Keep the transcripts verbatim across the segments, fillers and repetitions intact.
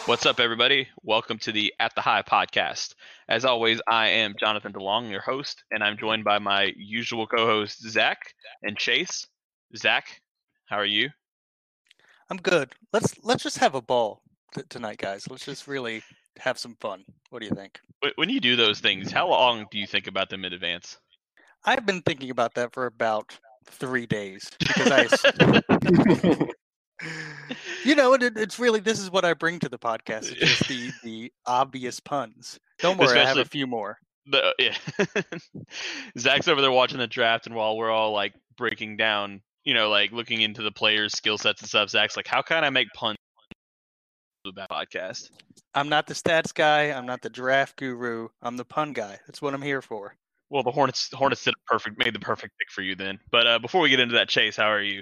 What's up, everybody? Welcome to the At the High podcast. As always, I am Jonathan DeLong, your host, and I'm joined by my usual co-hosts, Zach and Chase. Zach, how are you? I'm good. Let's let's just have a ball t- tonight, guys. Let's just really have some fun. What do you think? When you do those things, how long do you think about them in advance? I've been thinking about that for about three days because I, you know, it, it's really this is what I bring to the podcast. It's just the the obvious puns. Don't worry, I have a few more. The, yeah. Zach's over there watching the draft, and while we're all like breaking down, you know, like looking into the players' skill sets and stuff, Zach's like, "How can I make puns about podcast?" I'm not the stats guy. I'm not the draft guru. I'm the pun guy. That's what I'm here for. Well, the Hornets Hornets did a perfect made the perfect pick for you then. But uh, before we get into that, Chase, how are you?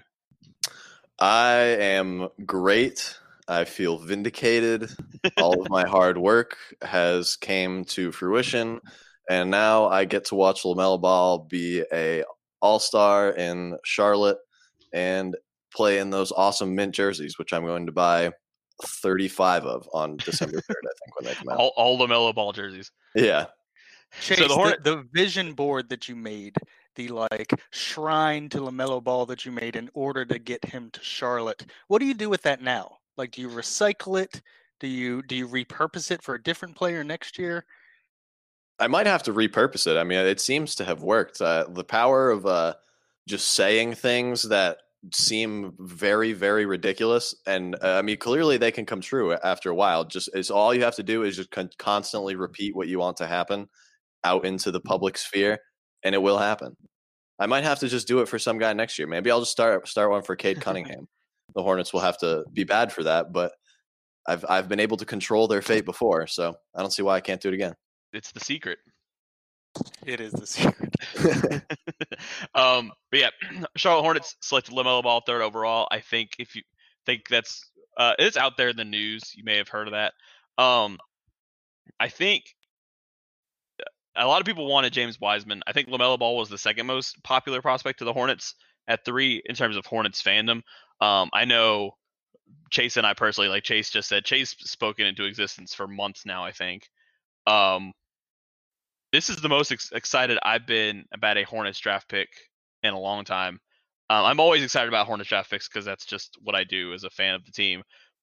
I am great. I feel vindicated. All of my hard work has came to fruition, and now I get to watch LaMelo Ball be a all-star in Charlotte and play in those awesome mint jerseys, which I'm going to buy thirty-five of on December third, I think, when they come out. All, all LaMelo Ball jerseys. Yeah. Chase, so the, Hornet- the, the vision board that you made, the like shrine to LaMelo Ball that you made in order to get him to Charlotte. What do you do with that now? Like, do you recycle it? Do you do you repurpose it for a different player next year? I might have to repurpose it. I mean, it seems to have worked. Uh, the power of uh, just saying things that seem very, very ridiculous, and uh, I mean, clearly they can come true after a while. Just is all you have to do is just con- constantly repeat what you want to happen out into the public sphere, and it will happen. I might have to just do it for some guy next year. Maybe I'll just start start one for Cade Cunningham. The Hornets will have to be bad for that, but I've I've been able to control their fate before, so I don't see why I can't do it again. It's the secret. It is the secret. um, but yeah, Charlotte Hornets selected LaMelo Ball third overall. I think if you think that's uh, it's out there in the news, you may have heard of that. Um, I think a lot of people wanted James Wiseman. I think LaMelo Ball was the second most popular prospect to the Hornets at three in terms of Hornets fandom. Um, I know Chase and I personally, like Chase just said, Chase spoken into existence for months now, I think. Um, this is the most ex- excited I've been about a Hornets draft pick in a long time. Um, I'm always excited about Hornets draft picks because that's just what I do as a fan of the team.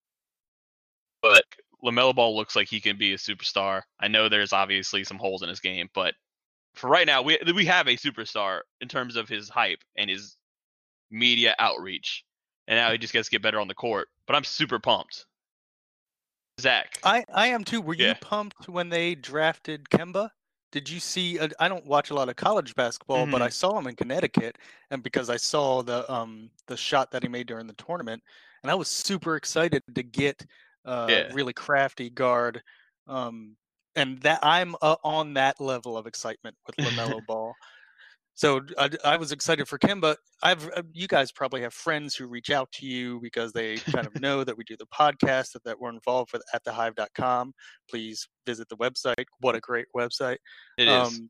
But LaMelo Ball looks like he can be a superstar. I know there's obviously some holes in his game, but for right now, we we have a superstar in terms of his hype and his media outreach. And now he just gets to get better on the court. But I'm super pumped. Zach. I, I am too. Were yeah. you pumped when they drafted Kemba? Did you see? Uh, I don't watch a lot of college basketball, mm-hmm. but I saw him in Connecticut, and because I saw the um the shot that he made during the tournament, and I was super excited to get uh yeah. really crafty guard, um, and that I'm uh, on that level of excitement with LaMelo Ball. So I, I was excited for Kemba. I've you guys probably have friends who reach out to you because they kind of know that we do the podcast, that, that we're involved with at the hive dot com. Please visit the website. What a great website. It um, is.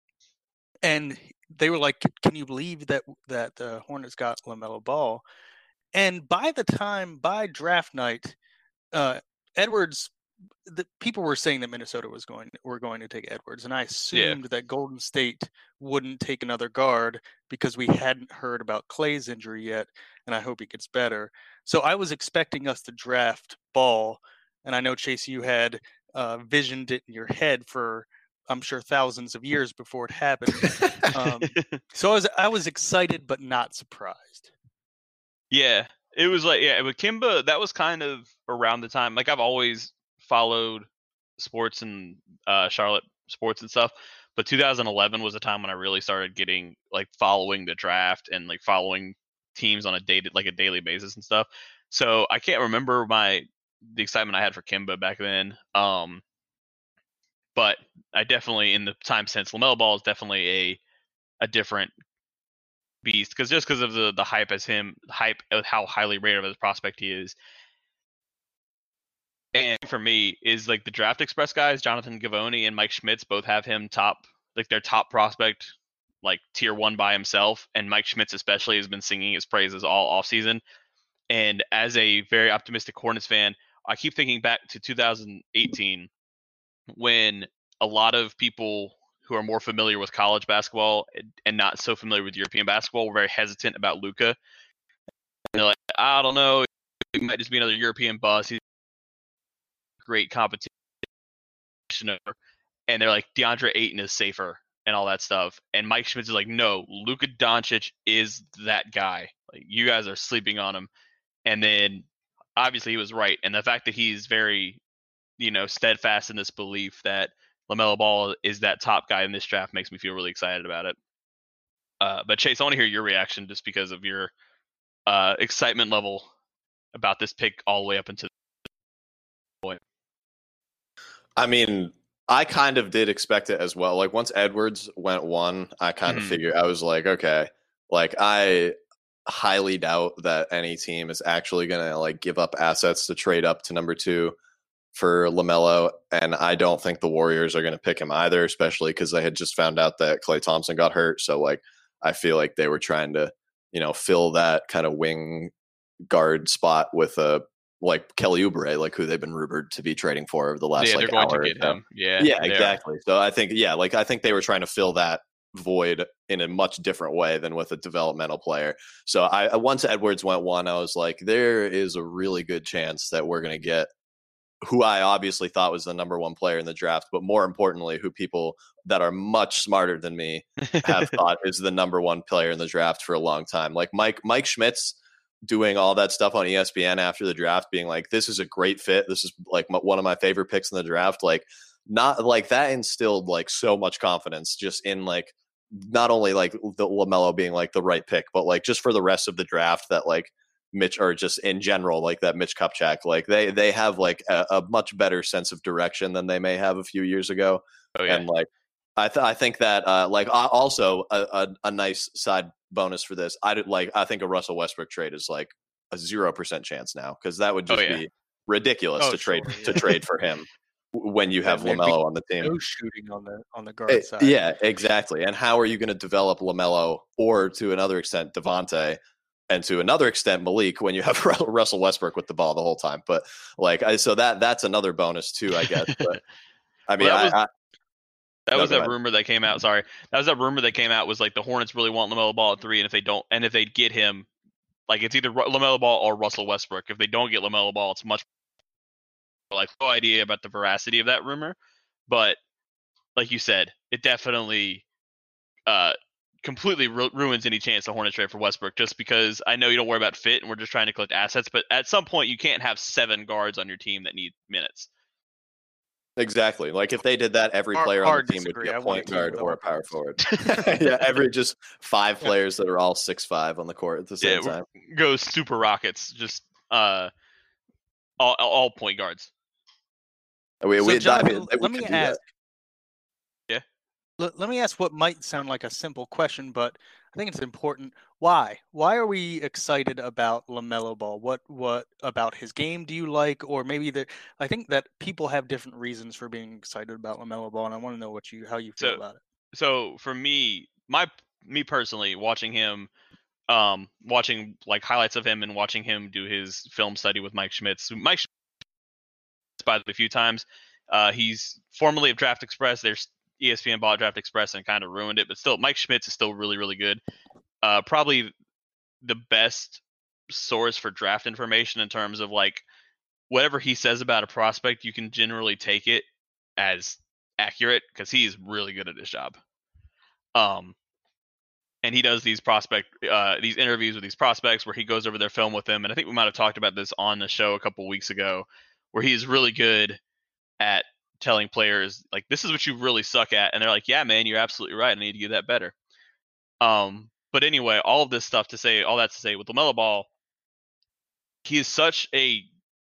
And they were like, can you believe that that the Hornets got LaMelo Ball? And by the time, by draft night, uh, Edwards, the people were saying that Minnesota was going were going to take Edwards, and I assumed yeah. that Golden State wouldn't take another guard because we hadn't heard about Clay's injury yet, and I hope he gets better. So I was expecting us to draft Ball, and I know, Chase, you had uh, visioned it in your head for, I'm sure, thousands of years before it happened. um, so I was I was excited but not surprised. Yeah, it was like yeah, with Kemba, that was kind of around the time. Like I've always followed sports and uh, Charlotte sports and stuff, but two thousand eleven was a time when I really started getting like following the draft and like following teams on a dated like a daily basis and stuff. So I can't remember my the excitement I had for Kemba back then. Um, but I definitely in the time since LaMelo Ball is definitely a a different beast because just because of the the hype as him hype of how highly rated of a prospect he is. And for me is like the Draft Express guys, Jonathan Givony and Mike Schmitz both have him top, like their top prospect, like tier one by himself. And Mike Schmitz especially has been singing his praises all offseason. And as a very optimistic Hornets fan, I keep thinking back to two thousand eighteen when a lot of people who are more familiar with college basketball and not so familiar with European basketball were very hesitant about Luka. They're like, I don't know, he might just be another European bust. He's great competition. And they're like, DeAndre Ayton is safer and all that stuff. And Mike Schmitz is like, no, Luka Doncic is that guy. Like, you guys are sleeping on him. And then obviously he was right. And the fact that he's very, you know, steadfast in this belief that LaMelo Ball is that top guy in this draft makes me feel really excited about it. Uh, but Chase, I want to hear your reaction just because of your uh, excitement level about this pick all the way up into the point. I mean, I kind of did expect it as well. Like once Edwards went one, I kind mm-hmm. of figured, I was like, okay, like I highly doubt that any team is actually going to like give up assets to trade up to number two for LaMelo, and I don't think the Warriors are going to pick him either, especially because they had just found out that Klay Thompson got hurt. So, like, I feel like they were trying to, you know, fill that kind of wing guard spot with a like Kelly Oubre, like who they've been rumored to be trading for over the last yeah, like they're hour. going to get him. Yeah, yeah, exactly. Are. So I think, yeah, like I think they were trying to fill that void in a much different way than with a developmental player. So I once Edwards went one, I was like, there is a really good chance that we're going to get who I obviously thought was the number one player in the draft, but more importantly, who people that are much smarter than me have thought is the number one player in the draft for a long time. Like Mike, Mike Schmitz doing all that stuff on E S P N after the draft, being like, this is a great fit. This is like m- one of my favorite picks in the draft. Like not like that instilled like so much confidence just in like, not only like the LaMelo being like the right pick, but like just for the rest of the draft that like, Mitch, or just in general, like that Mitch Kupchak, like they they have like a, a much better sense of direction than they may have a few years ago. Oh, yeah. And like I th- I think that uh, like also a, a, a nice side bonus for this, I did like I think a Russell Westbrook trade is like a zero percent chance now, because that would just oh, yeah. be ridiculous oh, to trade sure, yeah. to trade for him when you have yeah, LaMelo on the team. No shooting on the on the guard it, side. Yeah, exactly. And how are you going to develop LaMelo, or to another extent Devontae, and to another extent Malik, when you have Russell Westbrook with the ball the whole time? But like, I, so that that's another bonus too, I guess. But I mean, well, that was, I, I, that, no, was that rumor that came out. Sorry, that was that rumor that came out was like the Hornets really want LaMelo Ball at three, and if they don't, and if they get him, like it's either LaMelo Ball or Russell Westbrook. If they don't get LaMelo Ball, it's much like no idea about the veracity of that rumor. But like you said, it definitely uh. completely ru- ruins any chance the Hornets trade for Westbrook, just because I know you don't worry about fit and we're just trying to collect assets, but at some point you can't have seven guards on your team that need minutes. Exactly. Like if they did that, every hard, player hard on the team disagree. would be a I point guard or a power forward. yeah, every just five players that are all six five on the court at the same yeah, time. Go Super Rockets, just uh, all, all point guards. We, so we, John, I mean, let me ask. That. Yeah. Let, let me ask what might sound like a simple question, but I think it's important. Why? Why are we excited about LaMelo Ball? What what about his game do you like? Or maybe that I think that people have different reasons for being excited about LaMelo Ball, and I want to know what you how you feel so, about it. So for me, my me personally, watching him, um, watching like highlights of him and watching him do his film study with Mike Schmitz. Mike Schmitz, by a few times, uh, he's formerly of Draft Express. There's E S P N bought Draft Express and kind of ruined it, but still, Mike Schmitz is still really, really good. Uh, probably the best source for draft information in terms of like whatever he says about a prospect, you can generally take it as accurate because he's really good at his job. Um, and he does these prospect, uh, these interviews with these prospects where he goes over their film with them. And I think we might have talked about this on the show a couple of weeks ago, where he's really good at telling players like, this is what you really suck at. And they're like, yeah, man, you're absolutely right. I need to get that better. Um, but anyway, all of this stuff to say, all that to say with LaMelo Ball, he is such a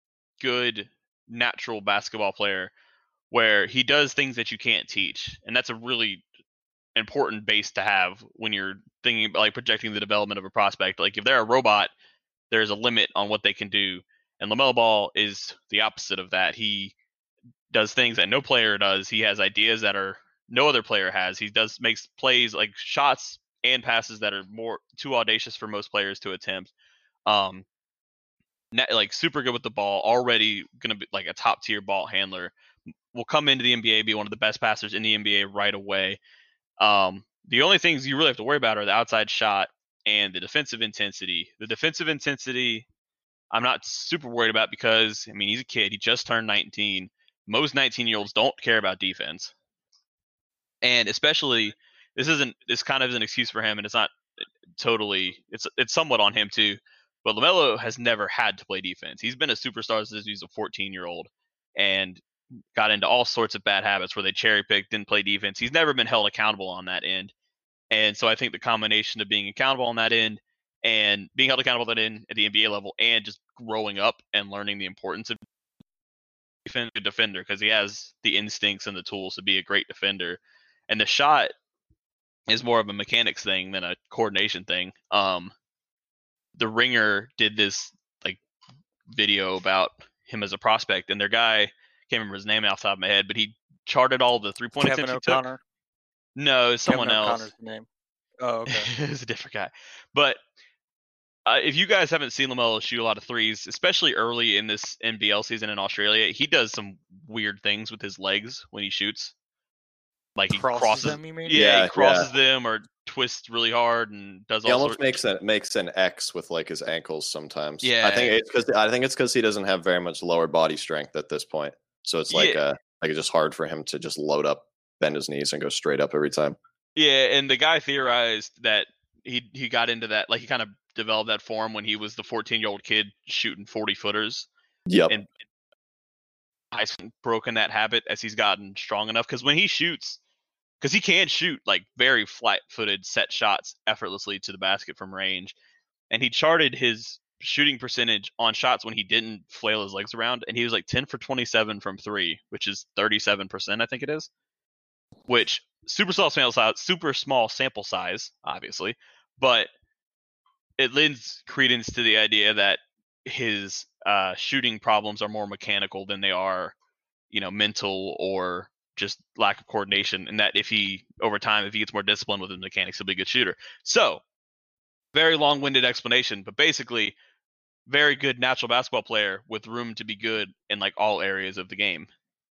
good natural basketball player where he does things that you can't teach. And that's a really important base to have when you're thinking about like projecting the development of a prospect. Like if they're a robot, there's a limit on what they can do. And LaMelo Ball is the opposite of that. He does things that no player does. He has ideas that are no other player has. He does makes plays like shots and passes that are more too audacious for most players to attempt. Um, net, like super good with the ball, already going to be like a top tier ball handler. Will come into the N B A, be one of the best passers in the N B A right away. Um, the only things you really have to worry about are the outside shot and the defensive intensity. The defensive intensity, I'm not super worried about because, I mean, he's a kid. He just turned nineteen. Most nineteen-year-olds don't care about defense. And especially, this isn't, this kind of is an excuse for him, and it's not totally, it's it's somewhat on him too. But LaMelo has never had to play defense. He's been a superstar since he's a fourteen-year-old and got into all sorts of bad habits where they cherry picked, didn't play defense. He's never been held accountable on that end. And so I think the combination of being accountable on that end and being held accountable on that end at the N B A level and just growing up and learning the importance of defense, a defender, because he has the instincts and the tools to be a great defender. And the shot is more of a mechanics thing than a coordination thing. Um, the Ringer did this like video about him as a prospect, and their guy, can't remember his name off the top of my head, but he charted all the three point attempts he took. O'Connor. No, it's someone Kevin else. O'Connor's the name. Oh, okay. It's a different guy. But uh, if you guys haven't seen LaMelo shoot a lot of threes, especially early in this N B L season in Australia, he does some weird things with his legs when he shoots. Like he crosses, crosses them, you mean? Yeah, Yeah, he crosses yeah. them or twists really hard and does He all almost sorts. makes an makes an X with like his ankles sometimes. Yeah. I think it's because I think it's because he doesn't have very much lower body strength at this point. So it's like Yeah. uh like it's just hard for him to just load up, bend his knees, and go straight up every time. Yeah, and the guy theorized that he he got into that, like he kind of developed that form when he was the fourteen-year-old kid shooting forty footers. Yep. And He's broken that habit as he's gotten strong enough, because when he shoots, because he can shoot like very flat-footed set shots effortlessly to the basket from range, and he charted his shooting percentage on shots when he didn't flail his legs around, and he was like ten for twenty-seven from three, which is thirty-seven percent, I think it is. Which super small sample size, super small sample size, obviously, but it lends credence to the idea that his uh, shooting problems are more mechanical than they are, you know, mental or just lack of coordination. And that if he, over time, if he gets more disciplined with his mechanics, he'll be a good shooter. So, very long-winded explanation, but basically, very good natural basketball player with room to be good in like all areas of the game.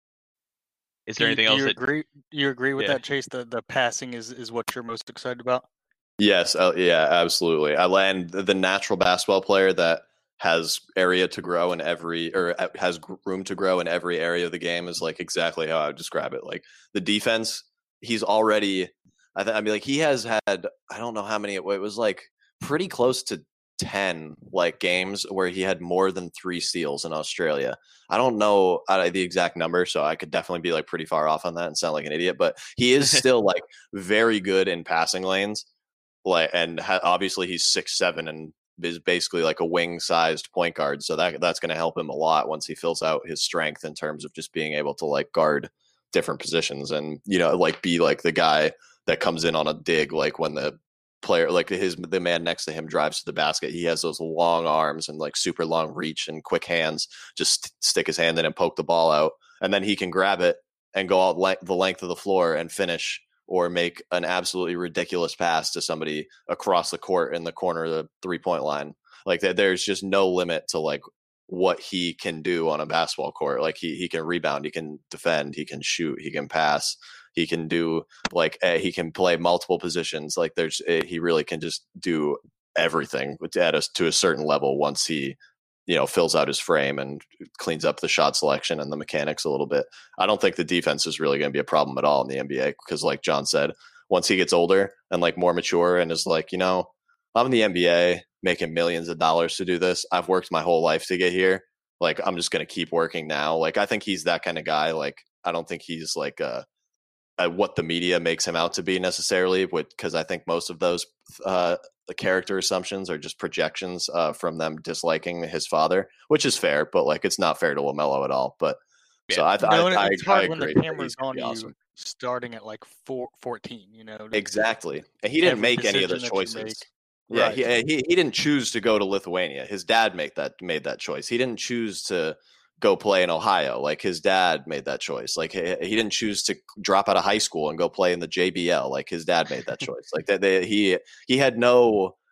Is there Do you, anything do else you that agree? You agree with Yeah. that, Chase? The the passing is, is what you're most excited about. Yes, uh, yeah, absolutely. I land the natural basketball player that has area to grow in every, or uh, has gr- room to grow in every area of the game is like exactly how I would describe it. Like the defense, he's already. I, th- I mean, like he has had. I don't know how many. It was like pretty close to ten like games where he had more than three steals in Australia. I don't know uh, the exact number, so I could definitely be like pretty far off on that and sound like an idiot. But he is still like very good in passing lanes. Like, and ha- obviously he's six seven and is basically like a wing-sized point guard, so that that's going to help him a lot once he fills out his strength in terms of just being able to like guard different positions and, you know, like be like the guy that comes in on a dig, like when the player, like his the man next to him drives to the basket. He has those long arms and like super long reach and quick hands. Just st- stick his hand in and poke the ball out, and then he can grab it and go out le- the length of the floor and finish, or make an absolutely ridiculous pass to somebody across the court in the corner of the three-point line. Like that, there's just no limit to like what he can do on a basketball court. Like he he can rebound, he can defend, he can shoot, he can pass, he can do like uh, he can play multiple positions. Like there's uh, he really can just do everything at us to a certain level once he, you know, fills out his frame and cleans up the shot selection and the mechanics a little bit. I don't think the defense is really going to be a problem at all in the N B A because, like John said, once he gets older and like more mature and is like, you know, I'm in the N B A making millions of dollars to do this. I've worked my whole life to get here. Like, I'm just going to keep working now. Like, I think he's that kind of guy. Like, I don't think he's like uh, uh, what the media makes him out to be necessarily, because I think most of those uh, the character assumptions are just projections uh, from them disliking his father, which is fair, but like it's not fair to LaMelo at all. But Yeah. so I, No, I, and I, it's I hard agree. when the that camera's he's gonna on be you, awesome. starting at like four, fourteen. You know, Exactly, and he didn't every make any of the decision that you choices. make. Yeah, Right. he, he he didn't choose to go to Lithuania. His dad made that made that choice. He didn't choose to go play in Ohio. Like his dad made that choice. Like he, he didn't choose to drop out of high school and go play in the J B L. Like his dad made that choice. Like that, they, he he had no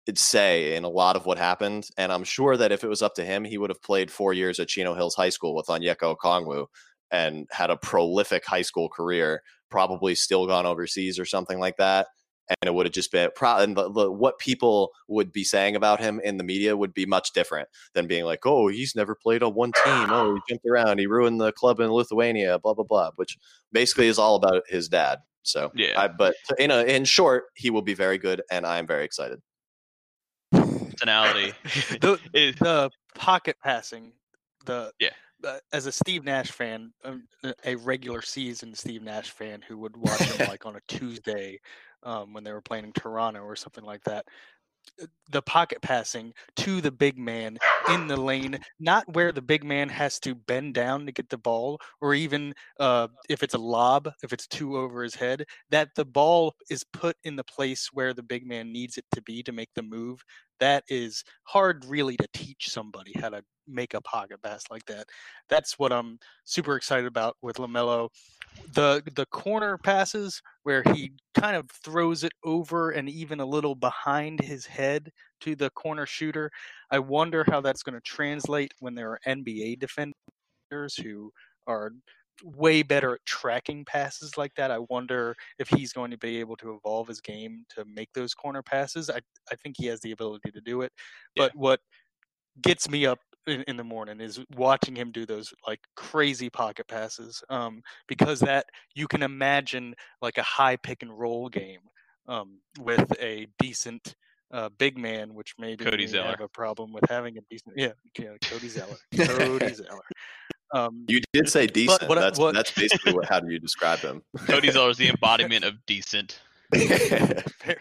say in a lot of what happened. And I'm sure that if it was up to him, he would have played four years at Chino Hills High School with Onyeka Okongwu and had a prolific high school career, probably still gone overseas or something like that. And it would have just been pro- and the, the, what people would be saying about him in the media would be much different than being like, oh, he's never played on one team. Oh, he jumped around. He ruined the club in Lithuania, blah, blah, blah, which basically is all about his dad. So, Yeah. I, but in a, in short, he will be very good, and I am very excited. Personality. the, is, the pocket passing, the yeah. Uh, as a Steve Nash fan, um, a regular season Steve Nash fan who would watch him like on a Tuesday um, when they were playing in Toronto or something like that, the pocket passing to the big man in the lane, not where the big man has to bend down to get the ball, or even uh, if it's a lob, if it's two over his head, that the ball is put in the place where the big man needs it to be to make the move. That is hard really to teach somebody how to make a pocket pass like that. That's what I'm super excited about with LaMelo. The the corner passes where he kind of throws it over and even a little behind his head to the corner shooter. I wonder how that's going to translate when there are N B A defenders who are way better at tracking passes like that. I wonder if he's going to be able to evolve his game to make those corner passes. I, I think he has the ability to do it. But yeah. What gets me up in, in the morning is watching him do those like crazy pocket passes, um, because that you can imagine like a high pick and roll game um, with a decent uh, big man, which maybe Cody we Zeller. have a problem with having a decent, yeah, yeah Cody Zeller, Cody Zeller. Um, you did say decent. What, that's what, that's basically what. How do you describe him? Cody Zeller is the embodiment of decent. Fair,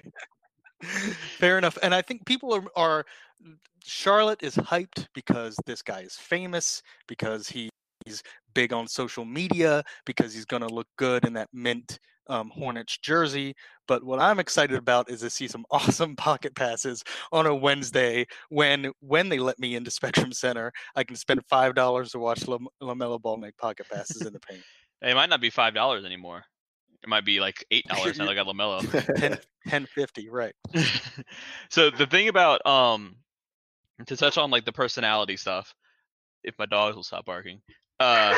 fair enough, and I think people are, are. Charlotte is hyped because this guy is famous, because he, he's big on social media, because he's going to look good in that mint um, Hornets jersey. But what I'm excited about is to see some awesome pocket passes on a Wednesday when when they let me into Spectrum Center. I can spend five dollars to watch Lam- LaMelo Ball make pocket passes in the paint. It might not be five dollars anymore. It might be like eight dollars now. I got LaMelo. ten, ten fifty, right? So the thing about um. to touch on like the personality stuff, if my dogs will stop barking, uh,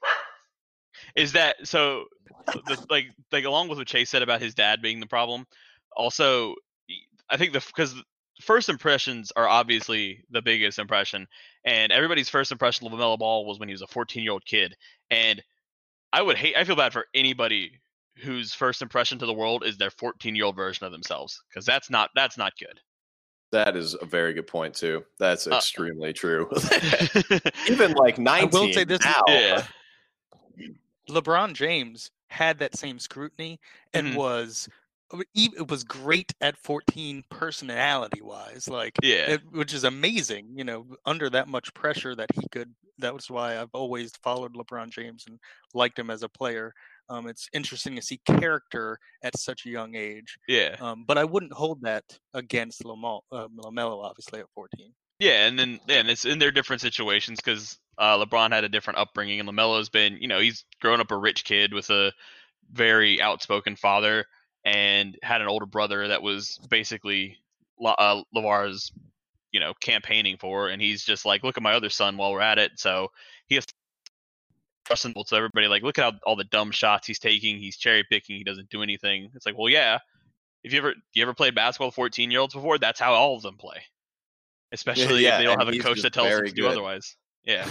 is that so? The, like, like along with what Chase said about his dad being the problem, also, I think the because first impressions are obviously the biggest impression, and everybody's first impression of LaMelo Ball was when he was a fourteen-year-old kid, and I would hate, I feel bad for anybody whose first impression to the world is their fourteen-year-old version of themselves, because that's not that's not good. That is a very good point too. That's extremely uh, true. Even like nineteen I will say this now. Yeah. LeBron James had that same scrutiny and mm-hmm. was it was great at fourteen personality wise, like yeah, it, which is amazing. You know, under that much pressure that he could. That was why I've always followed LeBron James and liked him as a player. Um, it's interesting to see character at such a young age. Yeah. Um, but I wouldn't hold that against LaMelo, uh, LaMelo obviously, at fourteen. Yeah, and then yeah, and it's in their different situations because uh, LeBron had a different upbringing, and LaMelo's been, you know, he's grown up a rich kid with a very outspoken father and had an older brother that was basically uh, LeVar's, you know, campaigning for, and he's just like, look at my other son while we're at it. So he has trustable to everybody, like, look at how, all the dumb shots he's taking. He's cherry picking. He doesn't do anything. It's like, well, yeah. If you ever you ever played basketball with fourteen year olds before, that's how all of them play. Especially yeah, if they don't have a coach that tells them to good. do otherwise. Yeah.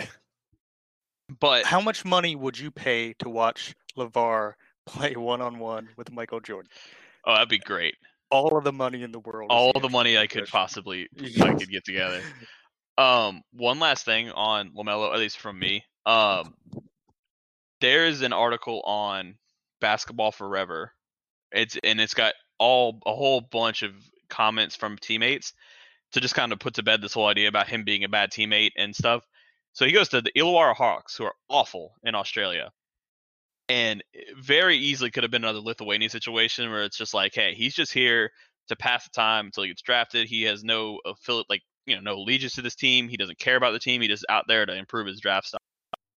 But how much money would you pay to watch LeVar play one on one with Michael Jordan? Oh, that'd be great. All of the money in the world. All the money I could possibly I could get together. Um, one last thing on LaMelo, at least from me. Um, there's an article on Basketball Forever. It's and it's got all a whole bunch of comments from teammates to just kind of put to bed this whole idea about him being a bad teammate and stuff. So he goes to the Illawarra Hawks, who are awful in Australia, and very easily could have been another Lithuania situation where it's just like, hey, he's just here to pass the time until he gets drafted. He has no affiliate, like, you know, no allegiance to this team. He doesn't care about the team. He's just out there to improve his draft stock.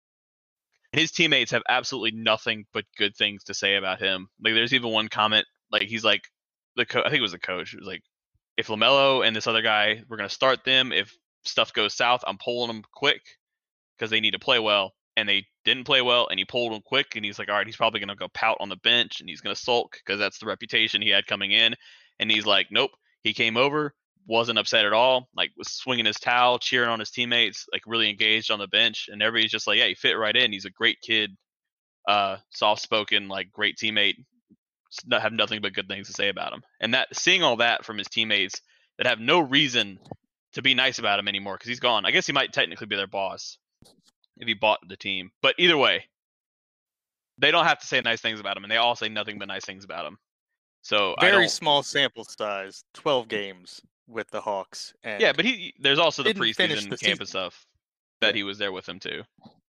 His teammates have absolutely nothing but good things to say about him. Like, there's even one comment, like, he's like, the co- I think it was the coach. It was like, if LaMelo and this other guy, we're going to start them. If stuff goes south, I'm pulling them quick because they need to play well. And they didn't play well, and he pulled them quick. And he's like, all right, he's probably going to go pout on the bench, and he's going to sulk because that's the reputation he had coming in. And he's like, nope. He came over, wasn't upset at all, like was swinging his towel, cheering on his teammates, like really engaged on the bench. And everybody's just like, yeah, he fit right in. He's a great kid, uh, soft-spoken, like great teammate. Not have nothing but good things to say about him. And that seeing all that from his teammates that have no reason to be nice about him anymore because he's gone. I guess he might technically be their boss if he bought the team. But either way, they don't have to say nice things about him, and they all say nothing but nice things about him. So I Very don't, small sample size, twelve games with the Hawks. And yeah, but he there's also the didn't finish preseason the camp season. and stuff that he was there with him too.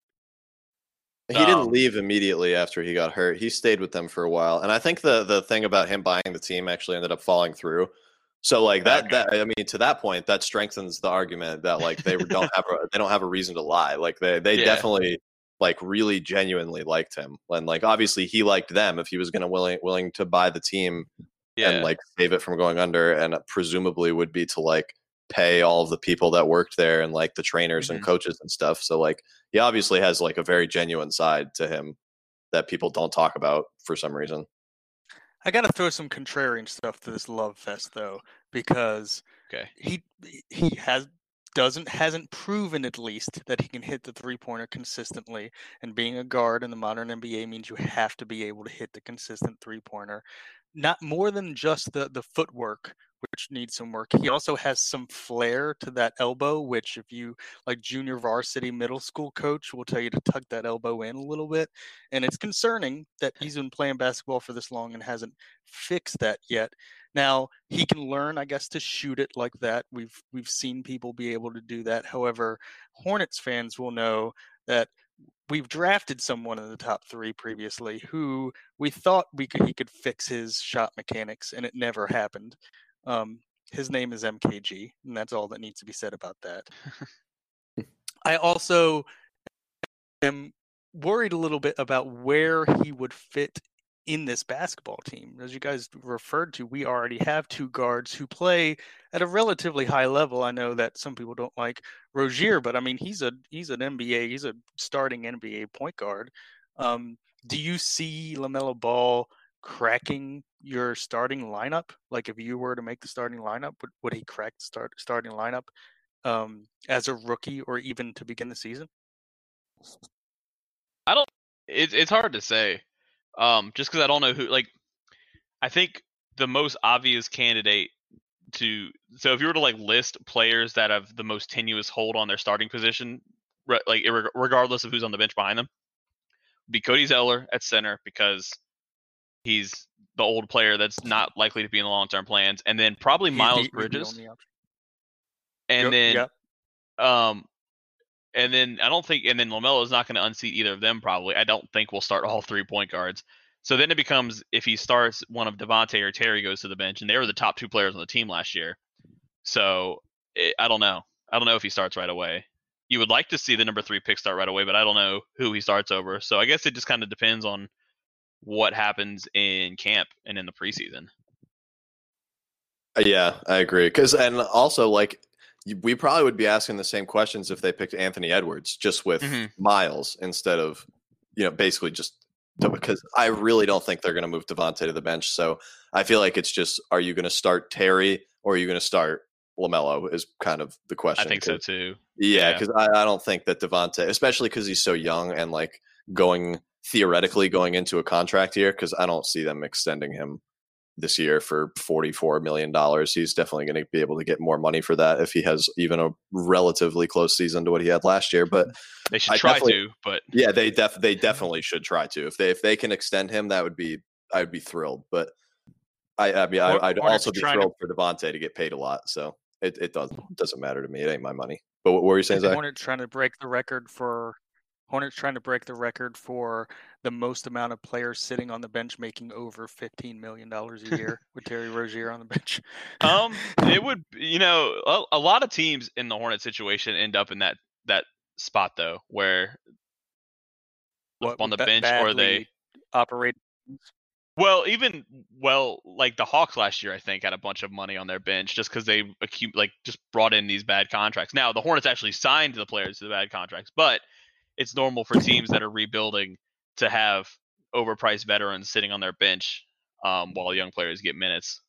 He didn't Um, leave immediately after he got hurt. He stayed with them for a while. And I think the the thing about him buying the team actually ended up falling through. So like that Okay. that I mean to that point that strengthens the argument that like they don't have a, they don't have a reason to lie. Like they they Yeah. definitely like really genuinely liked him. And like obviously he liked them if he was going to willing willing to buy the team Yeah. and like save it from going under, and presumably would be to like pay all of the people that worked there and like the trainers Mhm. and coaches and stuff. So like he obviously has like a very genuine side to him that people don't talk about for some reason. I got to throw some contrarian stuff to this love fest though, because Okay. he he has doesn't hasn't proven at least that he can hit the three pointer consistently. And being a guard in the modern N B A means you have to be able to hit the consistent three pointer. Not more than just the the footwork, which needs some work. He also has some flair to that elbow, which if you like junior varsity middle school coach will tell you to tuck that elbow in a little bit. And it's concerning that he's been playing basketball for this long and hasn't fixed that yet. Now he can learn, I guess, to shoot it like that. We've we've seen people be able to do that. However, Hornets fans will know that we've drafted someone in the top three previously who we thought we could he could fix his shot mechanics, and it never happened. Um, his name is M K G, and that's all that needs to be said about that. I also am worried a little bit about where he would fit in this basketball team. As you guys referred to, we already have two guards who play at a relatively high level. I know that some people don't like Rozier, but I mean he's a he's an N B A, he's a starting N B A point guard. Um, do you see LaMelo Ball cracking your starting lineup? Like if you were to make the starting lineup, would, would he crack the start starting lineup um, as a rookie or even to begin the season? I don't. It's it's hard to say, um, just because I don't know who. Like, I think the most obvious candidate to. So if you were to like list players that have the most tenuous hold on their starting position, re- like irreg- regardless of who's on the bench behind them, would be Cody Zeller at center because he's the old player that's not likely to be in the long term plans, and then probably He's Miles the- he's the Bridges, only option. and Yep, then yep. um. And then I don't think, and then LaMelo is not going to unseat either of them. Probably, I don't think we'll start all three point guards. So then it becomes if he starts, one of Devontae or Terry goes to the bench, and they were the top two players on the team last year. So it, I don't know. I don't know if he starts right away. You would like to see the number three pick start right away, but I don't know who he starts over. So I guess it just kind of depends on what happens in camp and in the preseason. Yeah, I agree. Because and also like we probably would be asking the same questions if they picked Anthony Edwards just with Mhm. Miles instead of, you know, basically just because I really don't think they're going to move Devontae to the bench. So I feel like it's just, are you going to start Terry or are you going to start LaMelo is kind of the question. I think so 'Cause- too. Yeah, Yeah. because I, I don't think that Devontae, especially because he's so young and like going theoretically going into a contract year, because I don't see them extending him this year for forty-four million dollars. He's definitely going to be able to get more money for that if he has even a relatively close season to what he had last year. But They should I try definitely- to, but yeah, they def they definitely should try to. If they if they can extend him, that would be I would be thrilled. But I I mean I, Hor- I'd Hornets also be trying to- thrilled for Devontae to get paid a lot. So it, it doesn't doesn't matter to me. It ain't my money. But what were you saying, The Zach? Hornets trying to break the record for Hornets trying to break the record for the most amount of players sitting on the bench making over fifteen million dollars a year with Terry Rozier on the bench. Um, it would, you know, a, a lot of teams in the Hornet situation end up in that that spot though, where What, on the ba- bench or they badly operate. Well, even well, like the Hawks last year, I think had a bunch of money on their bench just because they acu- like just brought in these bad contracts. Now the Hornets actually signed the players to the bad contracts, but it's normal for teams that are rebuilding to have overpriced veterans sitting on their bench um, while young players get minutes.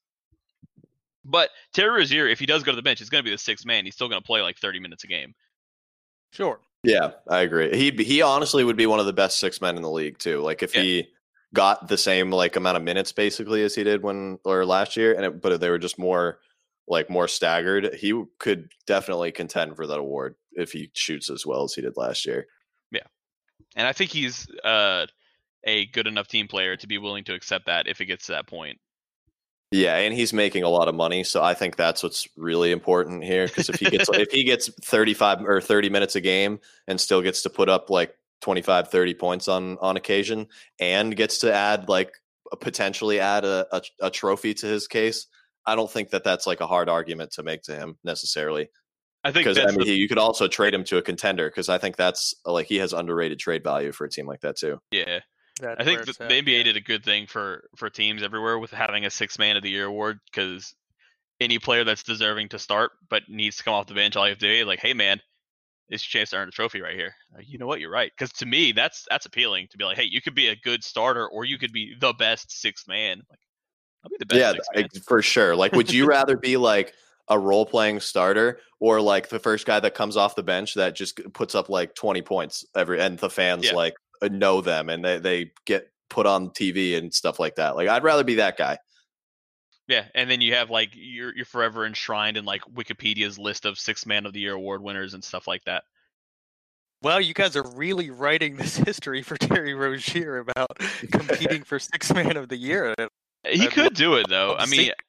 But Terry Rozier, if he does go to the bench, he's going to be the sixth man. He's still going to play like thirty minutes a game. Sure. Yeah, I agree. He he honestly would be one of the best six men in the league too. Like if Yeah. he got the same like amount of minutes basically as he did when or last year, and it, but they were just more like more staggered. He could definitely contend for that award if he shoots as well as he did last year. Yeah, and I think he's uh, a good enough team player to be willing to accept that if it gets to that point. Yeah, and he's making a lot of money, so I think that's what's really important here. Because if he gets if he gets thirty-five or thirty minutes a game and still gets to put up like twenty-five, thirty points on on occasion, and gets to add like potentially add a, a, a trophy to his case, I don't think that that's like a hard argument to make to him necessarily. I think Because I that's mean, the, he, you could also trade him to a contender because I think that's like he has underrated trade value for a team like that too. yeah. That's I think where the, it's at, the N B A yeah. did a good thing for, for teams everywhere with having a six man of the year award because any player that's deserving to start but needs to come off the bench, all you have to do is like, hey man, it's your chance to earn a trophy right here. Like, you know what? You're right. Because to me, that's that's appealing to be like, hey, you could be a good starter or you could be the best sixth man. Like, I'll be the best Yeah, sixth I- man. for sure. Like, would you rather be like a role playing starter or like the first guy that comes off the bench that just puts up like twenty points every and the fans Yeah. like know them and they, they get put on T V and stuff like that. Like, I'd rather be that guy. Yeah, and then you have like you're you're forever enshrined in like Wikipedia's list of six man of the year award winners and stuff like that. Wow, you guys are really writing this history for Terry Rozier about competing for six man of the year. He I'd could do it though. love I to mean, see-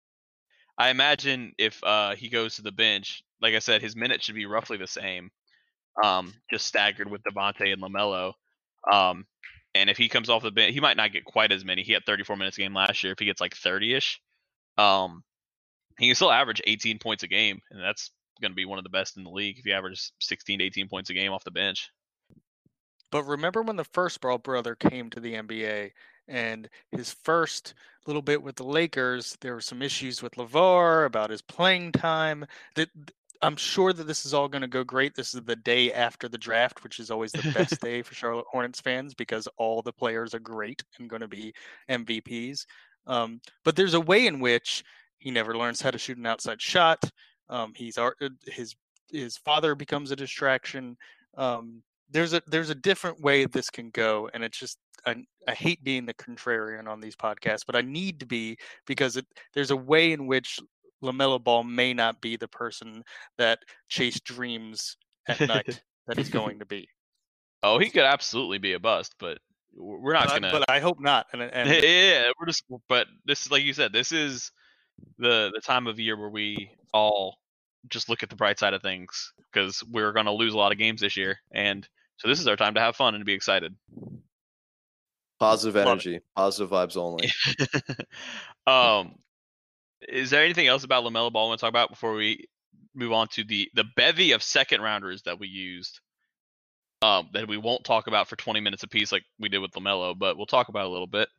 I imagine if uh, he goes to the bench, like I said, his minutes should be roughly the same, um, just staggered with Devontae and LaMelo. Um, and if he comes off the bench, he might not get quite as many. He had thirty-four minutes a game last year. If he gets like thirty-ish, um, he can still average eighteen points a game, and that's going to be one of the best in the league if he averages sixteen to eighteen points a game off the bench. But remember when the first Brawl brother came to the N B A and his first little bit with the Lakers, there were some issues with LeVar about his playing time. That I'm sure that this is all going to go great. This is the day after the draft, which is always the best day for Charlotte Hornets fans because all the players are great and going to be M V Ps. Um, but there's a way in which he never learns how to shoot an outside shot. Um, he's his his father becomes a distraction. Um, there's a there's a different way this can go, and it's just I, I hate being the contrarian on these podcasts, but I need to be because it, there's a way in which LaMelo Ball may not be the person that Chase dreams at night that he's going to be. Oh, he could absolutely be a bust, but we're not But, gonna. but I hope not. And, and yeah, we're just. But this is like you said. This is the the time of year where we all just look at the bright side of things because we're gonna lose a lot of games this year, and so this is our time to have fun and to be excited. Positive Love energy, positive vibes only. um, is there anything else about LaMelo Ball we want to talk about before we move on to the the bevy of second rounders that we used? Um, that we won't talk about for twenty minutes apiece like we did with LaMelo, but we'll talk about it a little bit.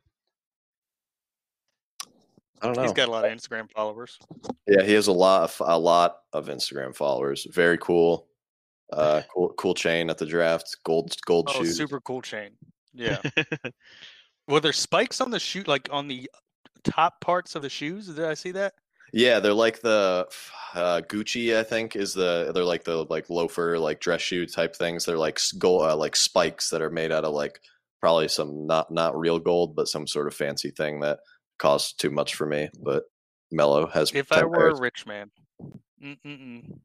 I don't know. he's got a lot of Instagram followers. Yeah, he has a lot of a lot of Instagram followers. Very cool. Uh, cool, cool chain at the draft. Gold, gold Oh, shoes. super cool chain. Yeah. Were there spikes on the shoe, like on the top parts of the shoes? Did I see that? Yeah, they're like the uh, Gucci. I think is the they're like the like loafer like dress shoe type things. They're like gold, uh, like spikes that are made out of like probably some not not real gold, but some sort of fancy thing that costs too much for me. But Mello has. If I ten were a pairs. rich man. Mm-mm-mm.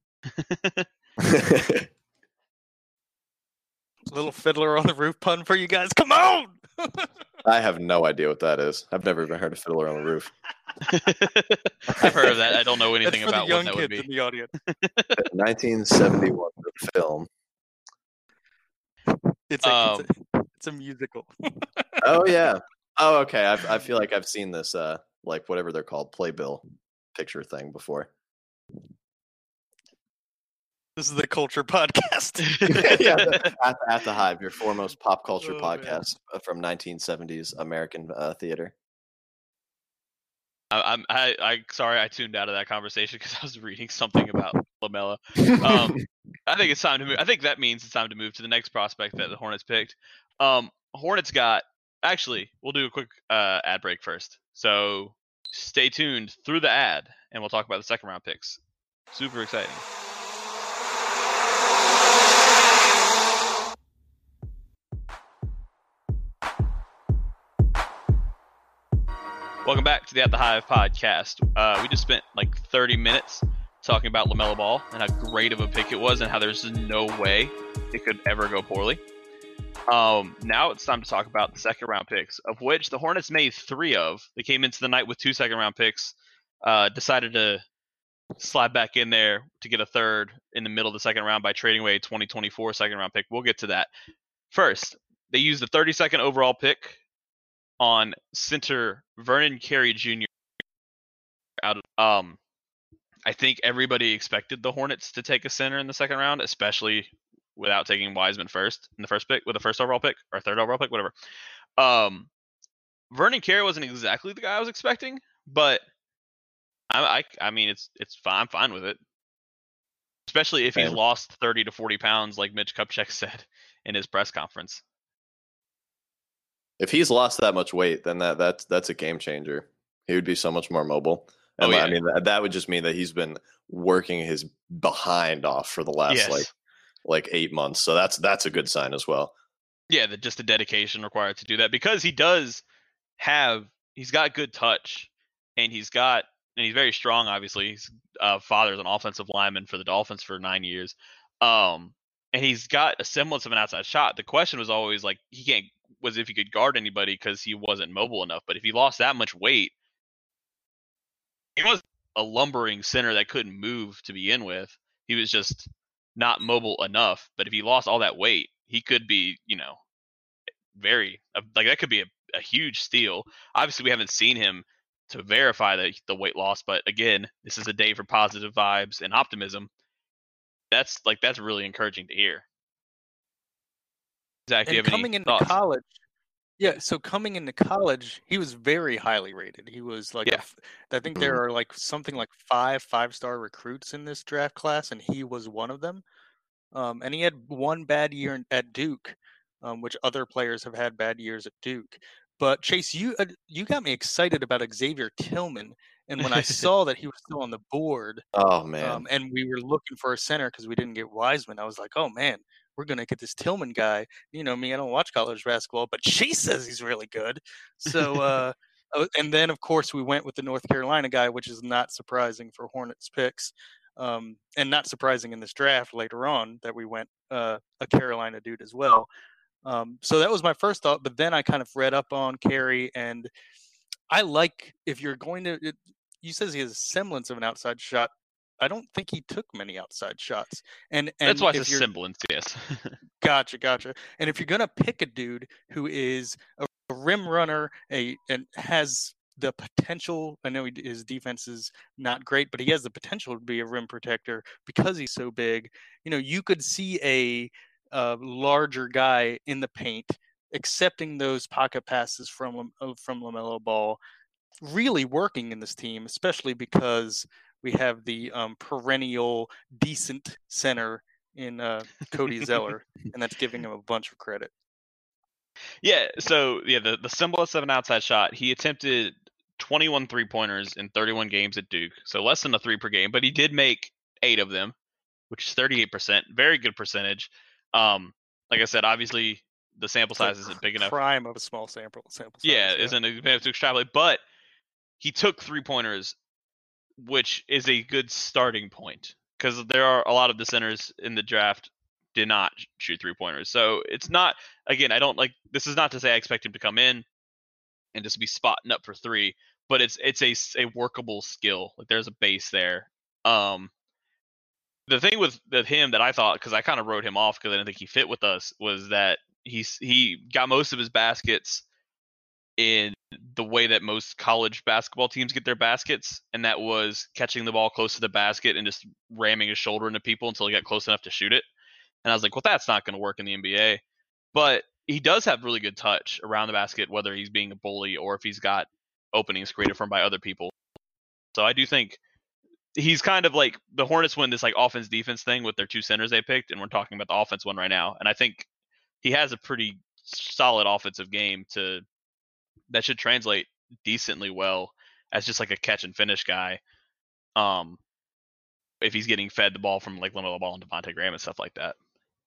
Little Fiddler on the Roof pun for you guys. Come on! I have no idea what that is. I've never even heard of Fiddler on the Roof. I've heard of that. I don't know That's anything for about the what young that would kids be. in the audience. nineteen seventy-one, the film. It's a, Um, it's, a it's a musical. Oh yeah. Oh okay. I I feel like I've seen this uh like whatever they're called playbill picture thing before. This is the Culture Podcast. yeah, the- at, at the Hive, your foremost pop culture Oh, man. podcast uh, from nineteen seventies American uh, theater. I, I'm I, I sorry I tuned out of that conversation because I was reading something about LaMelo. Um, I think it's time to move. I think that means it's time to move to the next prospect that the Hornets picked. Um, Hornets got actually. We'll do a quick uh, ad break first. So stay tuned through the ad, and we'll talk about the second round picks. Super exciting. Welcome back to the At the Hive podcast. Uh, we just spent like thirty minutes talking about LaMelo Ball and how great of a pick it was and how there's no way it could ever go poorly. Um, now it's time to talk about the second round picks, of which the Hornets made three of. They came into the night with two second round picks, uh, decided to slide back in there to get a third in the middle of the second round by trading away a twenty twenty-four second round pick. We'll get to that. First, they used the thirty-second overall pick on center Vernon Carey Junior Out of, um, I think everybody expected the Hornets to take a center in the second round, especially without taking Wiseman first in the first pick, with the first overall pick or third overall pick, whatever. Um, Vernon Carey wasn't exactly the guy I was expecting, but I, I, I mean, it's it's fine. I'm fine with it, especially if he's Same. lost thirty to forty pounds, like Mitch Kupchak said in his press conference. If he's lost that much weight, then that that's that's a game changer. He would be so much more mobile. And Oh, yeah. I mean, that, that would just mean that he's been working his behind off for the last Yes. like like eight months. So that's that's a good sign as well. Yeah, the, just the dedication required to do that, because he does have, he's got good touch, and he's got, and he's very strong. Obviously, his uh, father's an offensive lineman for the Dolphins for nine years, um, and he's got a semblance of an outside shot. The question was always like he can't was if he could guard anybody because he wasn't mobile enough. But if he lost that much weight, he was a lumbering center that couldn't move to begin with. He was just not mobile enough. But if he lost all that weight, he could be, you know, very like that could be a, a huge steal. Obviously, we haven't seen him to verify the the weight loss, but again, this is a day for positive vibes and optimism. That's like that's really encouraging to hear. Zach, do you And have coming any into thoughts? college, yeah. So coming into college, he was very highly rated. He was like, a Yeah. f- I think there are like something like five five-star recruits in this draft class, and he was one of them. Um, and he had one bad year in- at Duke, um, which other players have had bad years at Duke. But Chase, you uh, you got me excited about Xavier Tillman, and when I saw that he was still on the board, Oh man. um, and we were looking for a center because we didn't get Wiseman, I was like, oh man, we're gonna get this Tillman guy. You know me, I don't watch college basketball, but Chase says he's really good. So, uh, uh, and then of course we went with the North Carolina guy, which is not surprising for Hornets picks, um, and not surprising in this draft later on that we went uh, a Carolina dude as well. Um, so that was my first thought, but then I kind of read up on Carey, and I like if you're going to. It, you says he has a semblance of an outside shot. I don't think he took many outside shots, and and That's why it's if a you're semblance, yes. gotcha, gotcha. And if you're gonna pick a dude who is a, a rim runner, a and has the potential, I know he, his defense is not great, but he has the potential to be a rim protector because he's so big. You know, you could see a, a larger guy in the paint accepting those pocket passes from from LaMelo Ball, really working in this team, especially because we have the um, perennial decent center in uh, Cody Zeller, and that's giving him a bunch of credit. Yeah, so yeah, the, the semblance of an outside shot. He attempted twenty-one three-pointers in thirty-one games at Duke, so less than a three per game, but he did make eight of them, which is thirty-eight percent. Very good percentage. Um, like I said, obviously the sample size isn't big enough. Prime of a small sample sample size. Yeah, isn't enough to extrapolate, but he took three-pointers, which is a good starting point, because there are a lot of the centers in the draft did not shoot three-pointers. So it's not, again, I don't like, this is not to say I expect him to come in and just be spotting up for three, but it's it's a, a workable skill. Like there's a base there. Um, the thing with, with him that I thought, because I kind of wrote him off because I didn't think he fit with us, was that he's he got most of his baskets in the way that most college basketball teams get their baskets, and that was catching the ball close to the basket and just ramming his shoulder into people until he got close enough to shoot it. And I was like, well, that's not going to work in the N B A. But he does have really good touch around the basket, whether he's being a bully or if he's got openings created for him by other people. So I do think he's kind of like the Hornets win this like offense defense thing with their two centers they picked, and we're talking about the offense one right now. And I think he has a pretty solid offensive game to that should translate decently well as just like a catch and finish guy. Um, if he's getting fed the ball from like LaMelo Ball and Devontae Graham and stuff like that.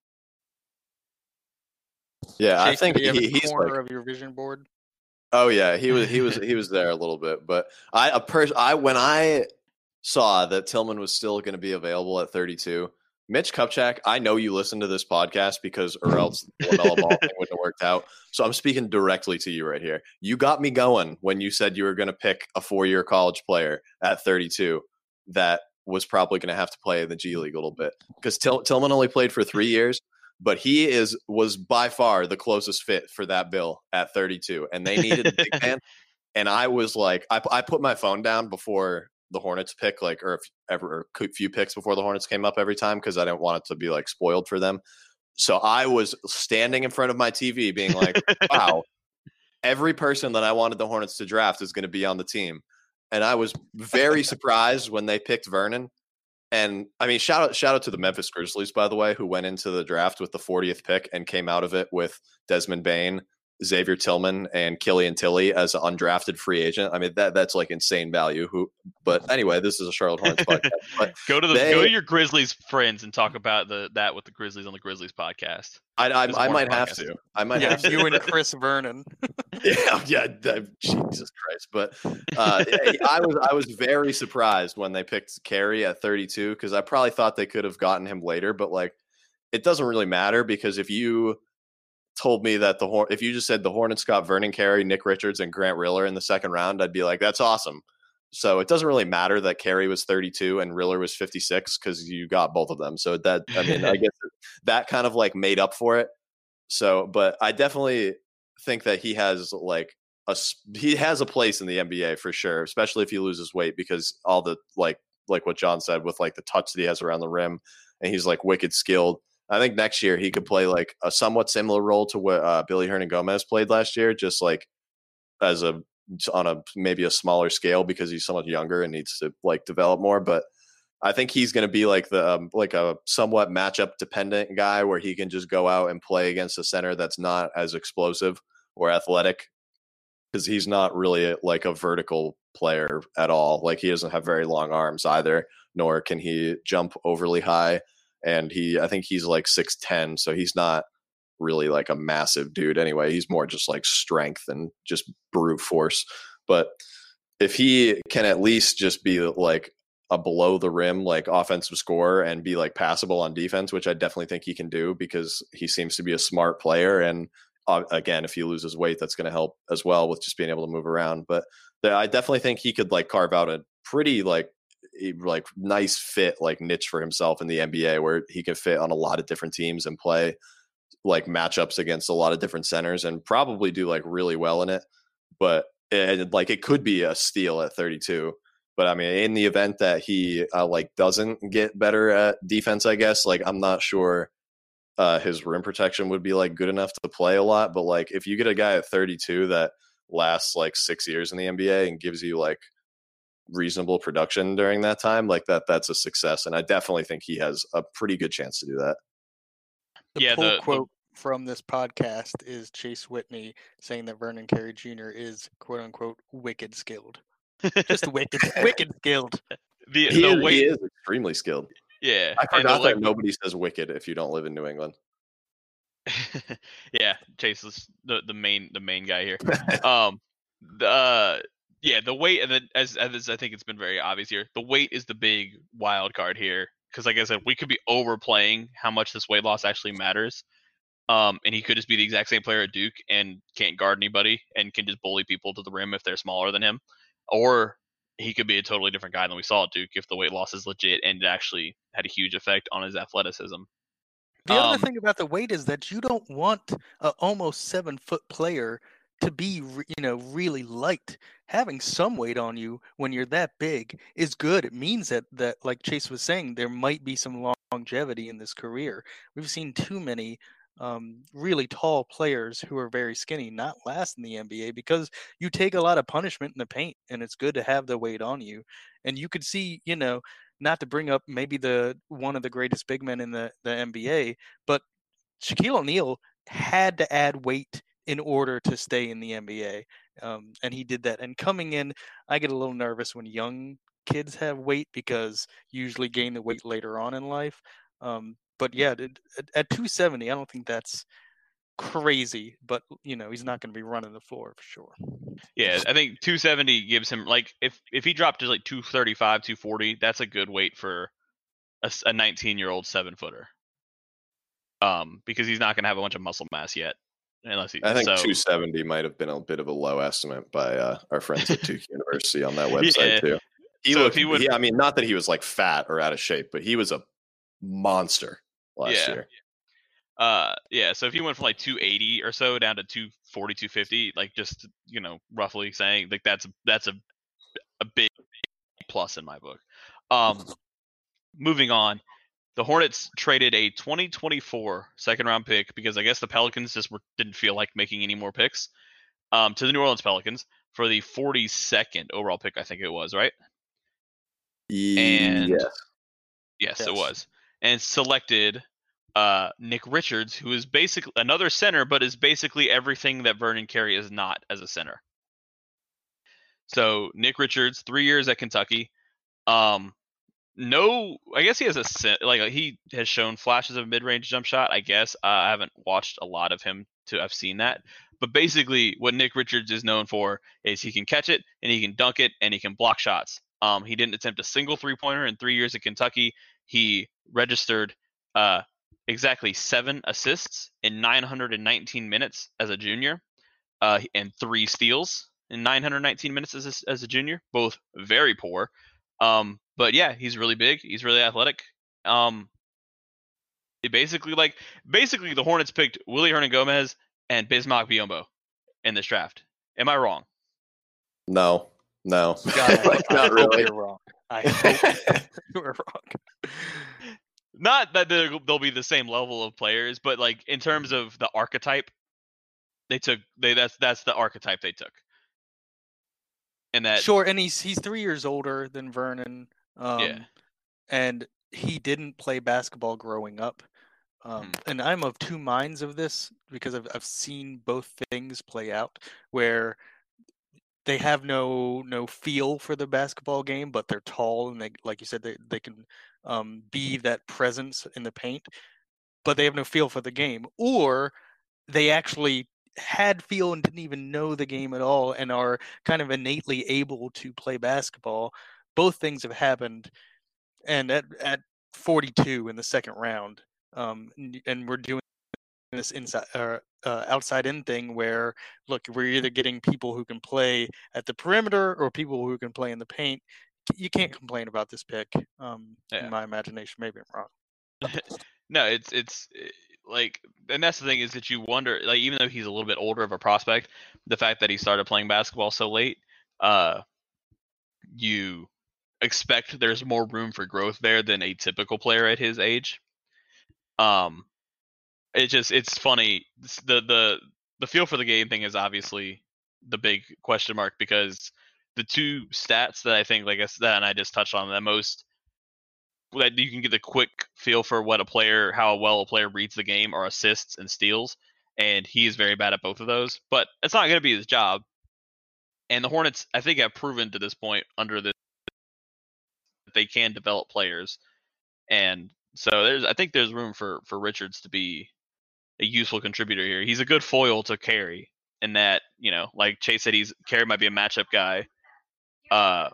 Yeah, Chase, I think do you have he, a he's corner like, of your vision board. oh yeah, he was he was he was there a little bit, but I a pers- I when I saw that Tillman was still going to be available at thirty-two, Mitch Kupchak, I know you listen to this podcast because or else the LaMelo Ball thing wouldn't have worked out. So I'm speaking directly to you right here. You got me going when you said you were going to pick a four-year college player at thirty-two that was probably going to have to play in the G League a little bit because Till- Tillman only played for three years. But he is was by far the closest fit for that bill at thirty-two, and they needed a big man. And I was like, I, I put my phone down before the Hornets pick, like, or if ever or a few picks before the Hornets came up every time because I didn't want it to be like spoiled for them. So I was standing in front of my T V, being like, "Wow, every person that I wanted the Hornets to draft is going to be on the team," and I was very surprised when they picked Vernon. And I mean, shout out, shout out to the Memphis Grizzlies, by the way, who went into the draft with the fortieth pick and came out of it with Desmond Bane, Xavier Tillman, and Killian Tilly as an undrafted free agent. I mean, that that's like insane value. Who, but anyway, this is a Charlotte Hornets podcast. But go to the they, go to your Grizzlies friends and talk about the that with the Grizzlies on the Grizzlies podcast. I I, I might have to. I might yeah, have to. You and Chris Vernon. yeah, yeah, that, Jesus Christ! But uh, I was I was very surprised when they picked Carey at thirty-two because I probably thought they could have gotten him later. But like, it doesn't really matter because if you told me that the Hor- if you just said the Hornets got Vernon Carey, Nick Richards, and Grant Riller in the second round, I'd be like, that's awesome. So it doesn't really matter that Carey was thirty-two and Riller was fifty-six because you got both of them. So that I mean, I guess that kind of like made up for it. So, but I definitely think that he has like a he has a place in the N B A for sure, especially if he loses weight because all the like like what John said with like the touch that he has around the rim, and he's like wicked skilled. I think next year he could play like a somewhat similar role to what uh, Billy Hernangomez played last year, just like as a on a maybe a smaller scale because he's so much younger and needs to like develop more. But I think he's going to be like the um, like a somewhat matchup dependent guy where he can just go out and play against a center that's not as explosive or athletic because he's not really like a vertical player at all. Like he doesn't have very long arms either, nor can he jump overly high. And he, I think he's like six ten, so he's not really like a massive dude anyway. He's more just like strength and just brute force. But if he can at least just be like a below the rim like offensive scorer and be like passable on defense, which I definitely think he can do because he seems to be a smart player. And uh, again, if he loses weight, that's going to help as well with just being able to move around. But the, I definitely think he could like carve out a pretty like like nice fit like niche for himself in the N B A where he can fit on a lot of different teams and play like matchups against a lot of different centers and probably do like really well in it. But it, like it could be a steal at thirty-two. But I mean, in the event that he uh, like doesn't get better at defense, I guess like I'm not sure uh, his rim protection would be like good enough to play a lot. But like if you get a guy at thirty-two that lasts like six years in the N B A and gives you like reasonable production during that time, like that, that's a success. And I definitely think he has a pretty good chance to do that. The yeah, pull the, quote the... from this podcast is Chase Whitney saying that Vernon Carey Junior is quote unquote wicked skilled. Just wicked, wicked skilled. The, he, the is, way... he is extremely skilled. Yeah. I forgot the, that like... nobody says wicked if you don't live in New England. yeah, Chase is the, the main the main guy here. um the uh, yeah, the weight, and then as, as I think it's been very obvious here, the weight is the big wild card here. Because like I said, we could be overplaying how much this weight loss actually matters. Um, and he could just be the exact same player at Duke and can't guard anybody and can just bully people to the rim if they're smaller than him. Or he could be a totally different guy than we saw at Duke if the weight loss is legit and it actually had a huge effect on his athleticism. The um, other thing about the weight is that you don't want an almost seven foot player to be, you know, really light. Having some weight on you when you're that big is good. It means that, that like Chase was saying, there might be some longevity in this career. We've seen too many um, really tall players who are very skinny not last in the N B A because you take a lot of punishment in the paint, and it's good to have the weight on you. And you could see, you know, not to bring up maybe the one of the greatest big men in the, the N B A, but Shaquille O'Neal had to add weight in order to stay in the N B A. Um, and he did that. And coming in, I get a little nervous when young kids have weight because you usually gain the weight later on in life. Um, but yeah, at, at two seventy, I don't think that's crazy, but you know, he's not going to be running the floor for sure. Yeah, I think two seventy gives him, like, if if he dropped to like two thirty-five, two forty, that's a good weight for a nineteen year old seven footer. Um, because he's not going to have a bunch of muscle mass yet, unless he. I think so, two seventy might have been a bit of a low estimate by uh, our friends at Duke University on that website yeah. too. He so looked. He would, he, I mean, not that he was like fat or out of shape, but he was a monster last yeah. year. Uh, yeah. So if he went from like two eighty or so down to two forty, two fifty, like just, you know, roughly saying, like that's that's a a big plus in my book. Um, moving on. The Hornets traded a twenty twenty-four second round pick because I guess the Pelicans just were, didn't feel like making any more picks um, to the New Orleans Pelicans for the forty-second overall pick, I think it was, right? And yes. yes, yes. it was. And selected uh, Nick Richards, who is basically another center, but is basically everything that Vernon Carey is not as a center. So Nick Richards, three years at Kentucky. Um, No, I guess he has a like he has shown flashes of a mid-range jump shot. I guess uh, I haven't watched a lot of him to have seen that, but basically, what Nick Richards is known for is he can catch it and he can dunk it and he can block shots. Um, he didn't attempt a single three-pointer in three years at Kentucky. He registered uh exactly seven assists in nine hundred nineteen minutes as a junior, uh, and three steals in nine hundred nineteen minutes as a, as a junior. Both very poor. Um, but yeah, he's really big. He's really athletic. Um, it basically like basically the Hornets picked Willy Hernangomez and Bismack Biyombo in this draft. Am I wrong? No, no, God, like, I, not I really. You're wrong. I hope you were wrong. Not that they'll be the same level of players, but like in terms of the archetype, they took they that's that's the archetype they took. And that sure, and he's he's three years older than Vernon. Um, yeah. And he didn't play basketball growing up. Um, mm. And I'm of two minds of this because I've I've seen both things play out where they have no no feel for the basketball game, but they're tall and they, like you said, they they can um, be that presence in the paint, but they have no feel for the game, or they actually had feel and didn't even know the game at all and are kind of innately able to play basketball. Both things have happened. And at, at forty-two in the second round, um, and we're doing this inside uh, uh, outside in thing where, look, we're either getting people who can play at the perimeter or people who can play in the paint. You can't complain about this pick, um, yeah. in my imagination. Maybe I'm wrong. No, it's it's like, and that's the thing is that you wonder, like, even though he's a little bit older of a prospect, the fact that he started playing basketball so late, uh, you expect there's more room for growth there than a typical player at his age. Um, it just it's funny. The the the feel for the game thing is obviously the big question mark because the two stats that I think, like I said, and I just touched on the most, that you can get the quick feel for what a player, how well a player reads the game, are assists and steals, and he is very bad at both of those. But it's not going to be his job. And the Hornets, I think, have proven to this point under this that they can develop players, and so there's, I think, there's room for for Richards to be a useful contributor here. He's a good foil to Carey, in that, you know, like Chase said, he's Carey might be a matchup guy. Uh.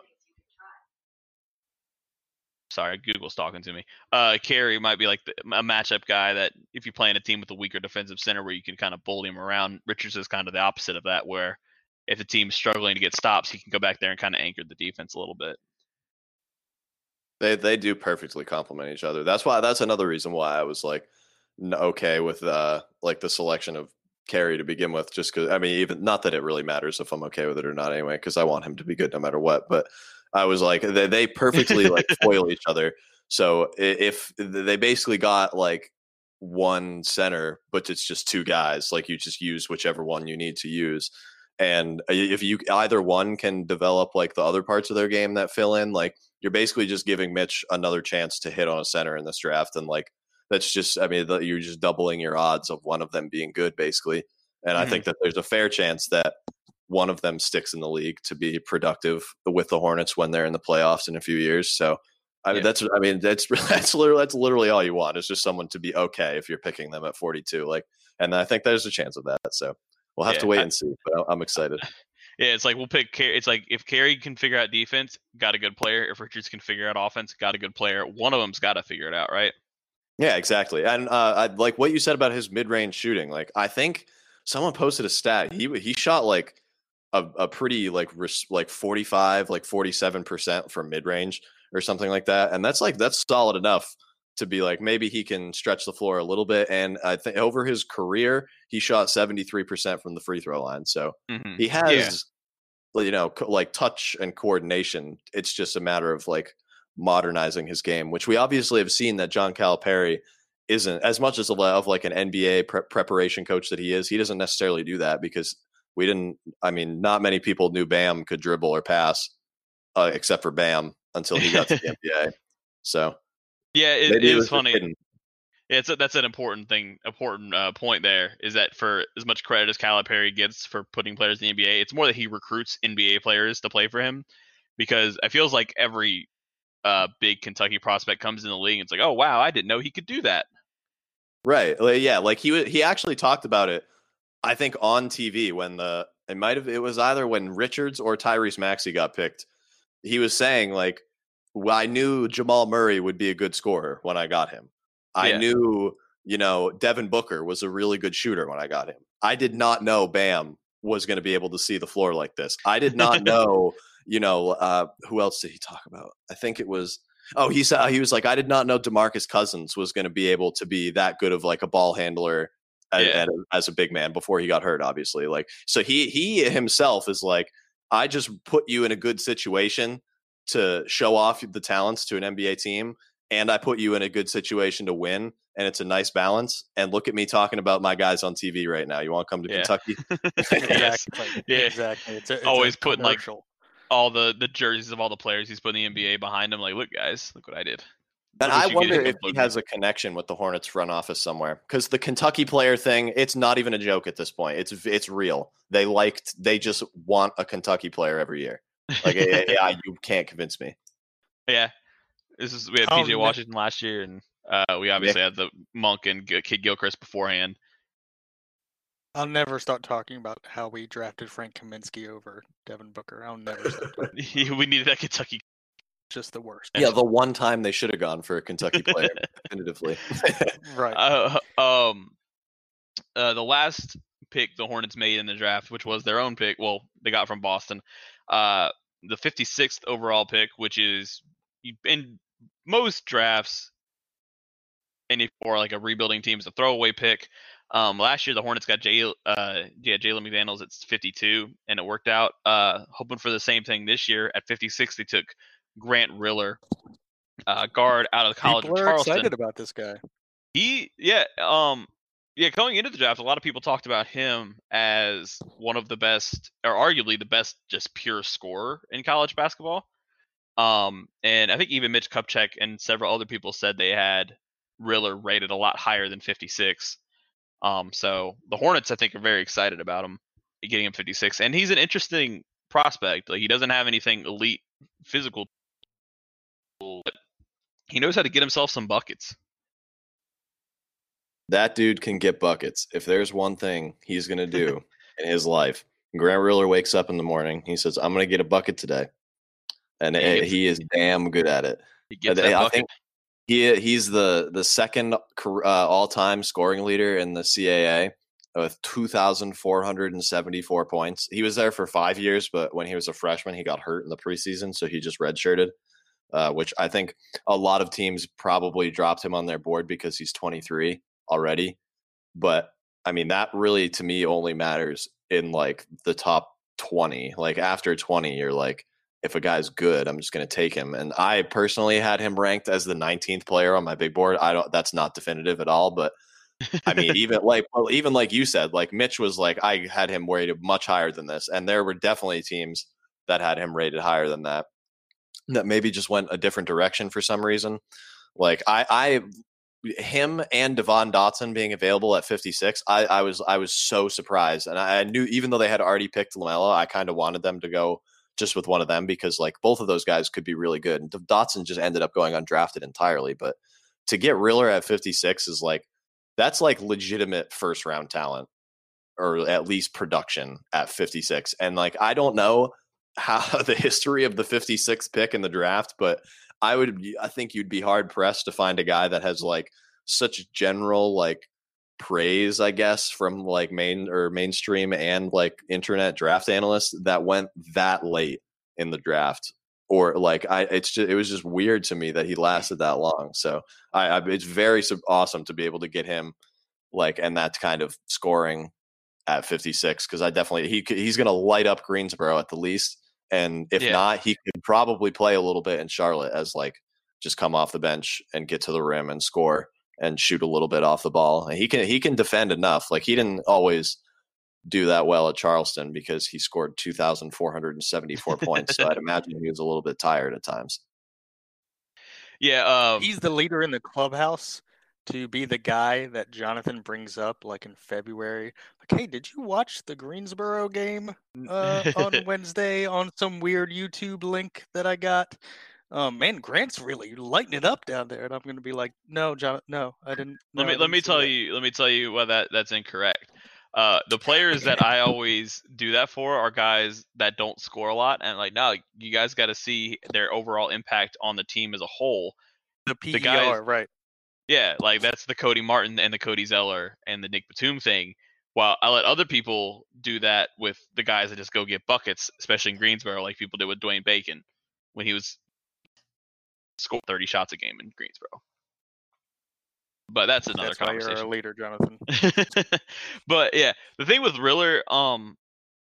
Sorry, Google's talking to me. Uh, Carey might be like the, a matchup guy that if you play in a team with a weaker defensive center where you can kind of bully him around. Richards is kind of the opposite of that, where if the team's struggling to get stops, he can go back there and kind of anchor the defense a little bit. They they do perfectly complement each other. That's why that's another reason why I was like okay with uh like the selection of Carey to begin with. Just because I mean, even not that it really matters if I'm okay with it or not anyway, because I want him to be good no matter what, but. I was like, they, they perfectly like foil each other. So if they basically got like one center, but it's just two guys. Like you just use whichever one you need to use. And if you either one can develop like the other parts of their game that fill in, like you're basically just giving Mitch another chance to hit on a center in this draft. And like, that's just, I mean, you're just doubling your odds of one of them being good, basically. And mm-hmm. I think that there's a fair chance that one of them sticks in the league to be productive with the Hornets when they're in the playoffs in a few years. So I mean, yeah. that's, I mean, that's, that's literally, that's literally all you want. It's just someone to be okay if you're picking them at forty-two. Like, and I think there's a chance of that. So we'll have yeah, to wait I, and see, but I'm excited. Yeah. It's like, we'll pick, it's like if Carey can figure out defense, got a good player. If Richards can figure out offense, got a good player. One of them's got to figure it out. Right. Yeah, exactly. And uh, I like what you said about his mid-range shooting. Like, I think someone posted a stat. He, he shot like a, a pretty like, res, like forty-five, like forty-seven percent from mid-range or something like that. And that's like, that's solid enough to be like, maybe he can stretch the floor a little bit. And I think over his career, he shot seventy-three percent from the free throw line. So mm-hmm. he has, yeah. you know, like touch and coordination. It's just a matter of like modernizing his game, which we obviously have seen that John Calipari isn't, as much as a, of like an N B A pre- preparation coach that he is. He doesn't necessarily do that because we didn't, I mean, not many people knew Bam could dribble or pass uh, except for Bam until he got to the N B A. So yeah, it, it is funny. Yeah, it's a, that's an important thing, important uh, point there is that for as much credit as Calipari gets for putting players in the N B A, it's more that he recruits N B A players to play for him, because it feels like every uh, big Kentucky prospect comes in the league and it's like, oh, wow, I didn't know he could do that. Right. Yeah, like he he actually talked about it, I think, on T V when the, it might have, it was either when Richards or Tyrese Maxey got picked. He was saying like, well, I knew Jamal Murray would be a good scorer when I got him. I yeah. knew, you know, Devin Booker was a really good shooter when I got him. I did not know Bam was going to be able to see the floor like this. I did not know, you know, uh, who else did he talk about? I think it was, oh, he said, he was like, I did not know DeMarcus Cousins was going to be able to be that good of like a ball handler as, yeah. as a big man before he got hurt, obviously. Like, so he, he himself is like, I just put you in a good situation to show off the talents to an N B A team, and I put you in a good situation to win, and it's a nice balance. And look at me talking about my guys on T V right now. You want to come to yeah. Kentucky? Exactly. Yeah. Exactly. It's, a, it's always a putting like commercial. all the, the jerseys of all the players he's putting the N B A behind him. Like, look, guys, look what I did. And I wonder if he has a connection with the Hornets front office somewhere, because the Kentucky player thing, it's not even a joke at this point. It's it's real. They liked, they just want a Kentucky player every year. Like, yeah, you can't convince me. Yeah, this is we had P J um, Washington last year, and uh, we obviously yeah. had the Monk and Kid Gilchrist beforehand. I'll never stop talking about how we drafted Frank Kaminsky over Devin Booker. I'll never stop talking. We needed that Kentucky. Just the worst. Yeah, the one time they should have gone for a Kentucky player, definitively. Right. Uh, um, uh, the last pick the Hornets made in the draft, which was their own pick, well, they got from Boston, uh, the fifty-sixth overall pick, which is in most drafts, and if for like a rebuilding team, it's a throwaway pick. Um, last year the Hornets got Jay, uh, yeah, Jalen McDaniels at fifty-two, and it worked out. Uh, hoping for the same thing this year at fifty-six, they took Grant Riller, uh, guard out of the College people of are Charleston. Excited about this guy. He, yeah, um, yeah, going into the draft, a lot of people talked about him as one of the best, or arguably the best, just pure scorer in college basketball. Um, and I think even Mitch Kupchak and several other people said they had Riller rated a lot higher than fifty-six. Um, so the Hornets, I think, are very excited about him getting him fifty-six, and he's an interesting prospect. Like, he doesn't have anything elite physical, but he knows how to get himself some buckets. That dude can get buckets. If there's one thing he's going to do in his life, Grant Riller wakes up in the morning, he says, I'm going to get a bucket today. And he, it, gets, he is damn good at it. He gets I, that I bucket. think he all the, the second uh, all-time scoring leader in the C A A with two thousand four hundred seventy-four points. He was there for five years, but when he was a freshman, he got hurt in the preseason, so he just redshirted, uh, which I think a lot of teams probably dropped him on their board because he's twenty-three already. But, I mean, that really, to me, only matters in, like, the top twenty. Like, after twenty, you're like, if a guy's good, I'm just going to take him. And I personally had him ranked as the nineteenth player on my big board. I don't. That's not definitive at all, but I mean, even like well, even like you said, like Mitch was like I had him rated much higher than this, and there were definitely teams that had him rated higher than that. That maybe just went a different direction for some reason. Like I, I him and Devon Dotson being available at fifty-six, I, I was I was so surprised, and I knew even though they had already picked LaMelo, I kind of wanted them to go just with one of them because like both of those guys could be really good. And Dotson just ended up going undrafted entirely, but to get Riller at fifty-six is like that's like legitimate first round talent, or at least production at fifty-six. And like I don't know how the history of the fifty-sixth pick in the draft, but I would, I think you'd be hard pressed to find a guy that has like such general like praise, I guess, from like main or mainstream and like internet draft analysts that went that late in the draft. Or like I, it's just, it was just weird to me that he lasted that long. So I, I it's very awesome to be able to get him like, and that kind of scoring at fifty-six because I definitely he he's going to light up Greensboro at the least. And if yeah. not, he could probably play a little bit in Charlotte as like just come off the bench and get to the rim and score and shoot a little bit off the ball. And he can he can defend enough. Like he didn't always do that well at Charleston because he scored two thousand four hundred seventy-four points. So I'd imagine he was a little bit tired at times. Yeah, um, he's the leader in the clubhouse to be the guy that Jonathan brings up like in February. Like, hey, did you watch the Greensboro game uh, on Wednesday on some weird YouTube link that I got? Um, man, Grant's really lighting it up down there. And I'm going to be like, no, John, no, I didn't. No, let me, didn't let me tell that. you, let me tell you why that that's incorrect. Uh, the players that I always do that for are guys that don't score a lot. And like, no, you guys got to see their overall impact on the team as a whole. The P E R, the guys, right. Yeah, like that's the Cody Martin and the Cody Zeller and the Nick Batum thing. While I let other people do that with the guys that just go get buckets, especially in Greensboro, like people did with Dwayne Bacon when he was scored thirty shots a game in Greensboro. But that's another that's conversation. Why you're a leader, Jonathan. But yeah, the thing with Riller, um,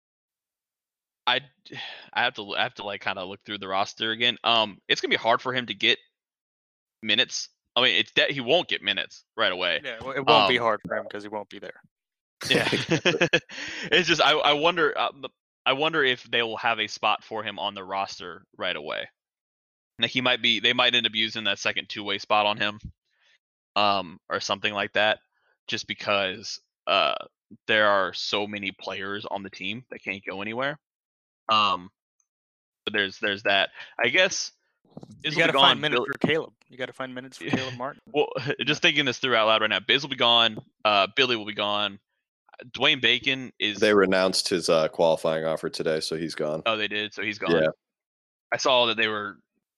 I, I have to I have to like kind of look through the roster again. Um, it's gonna be hard for him to get minutes. I mean, it's that he won't get minutes right away. Yeah, it won't um, be hard for him because he won't be there. Yeah, it's just I I wonder uh, I wonder if they will have a spot for him on the roster right away. Like he might be, they might end up using that second two way spot on him, um, or something like that, just because uh there are so many players on the team that can't go anywhere. Um, but there's there's that. I guess. You got to find minutes Bill- for Caleb. You got to find minutes for Caleb Martin. Well, just thinking this through out loud right now. Biz will be gone. Uh, Billy will be gone. Dwayne Bacon is. They renounced his uh, qualifying offer today, so he's gone. Oh, they did. So he's gone. Yeah. I saw that they were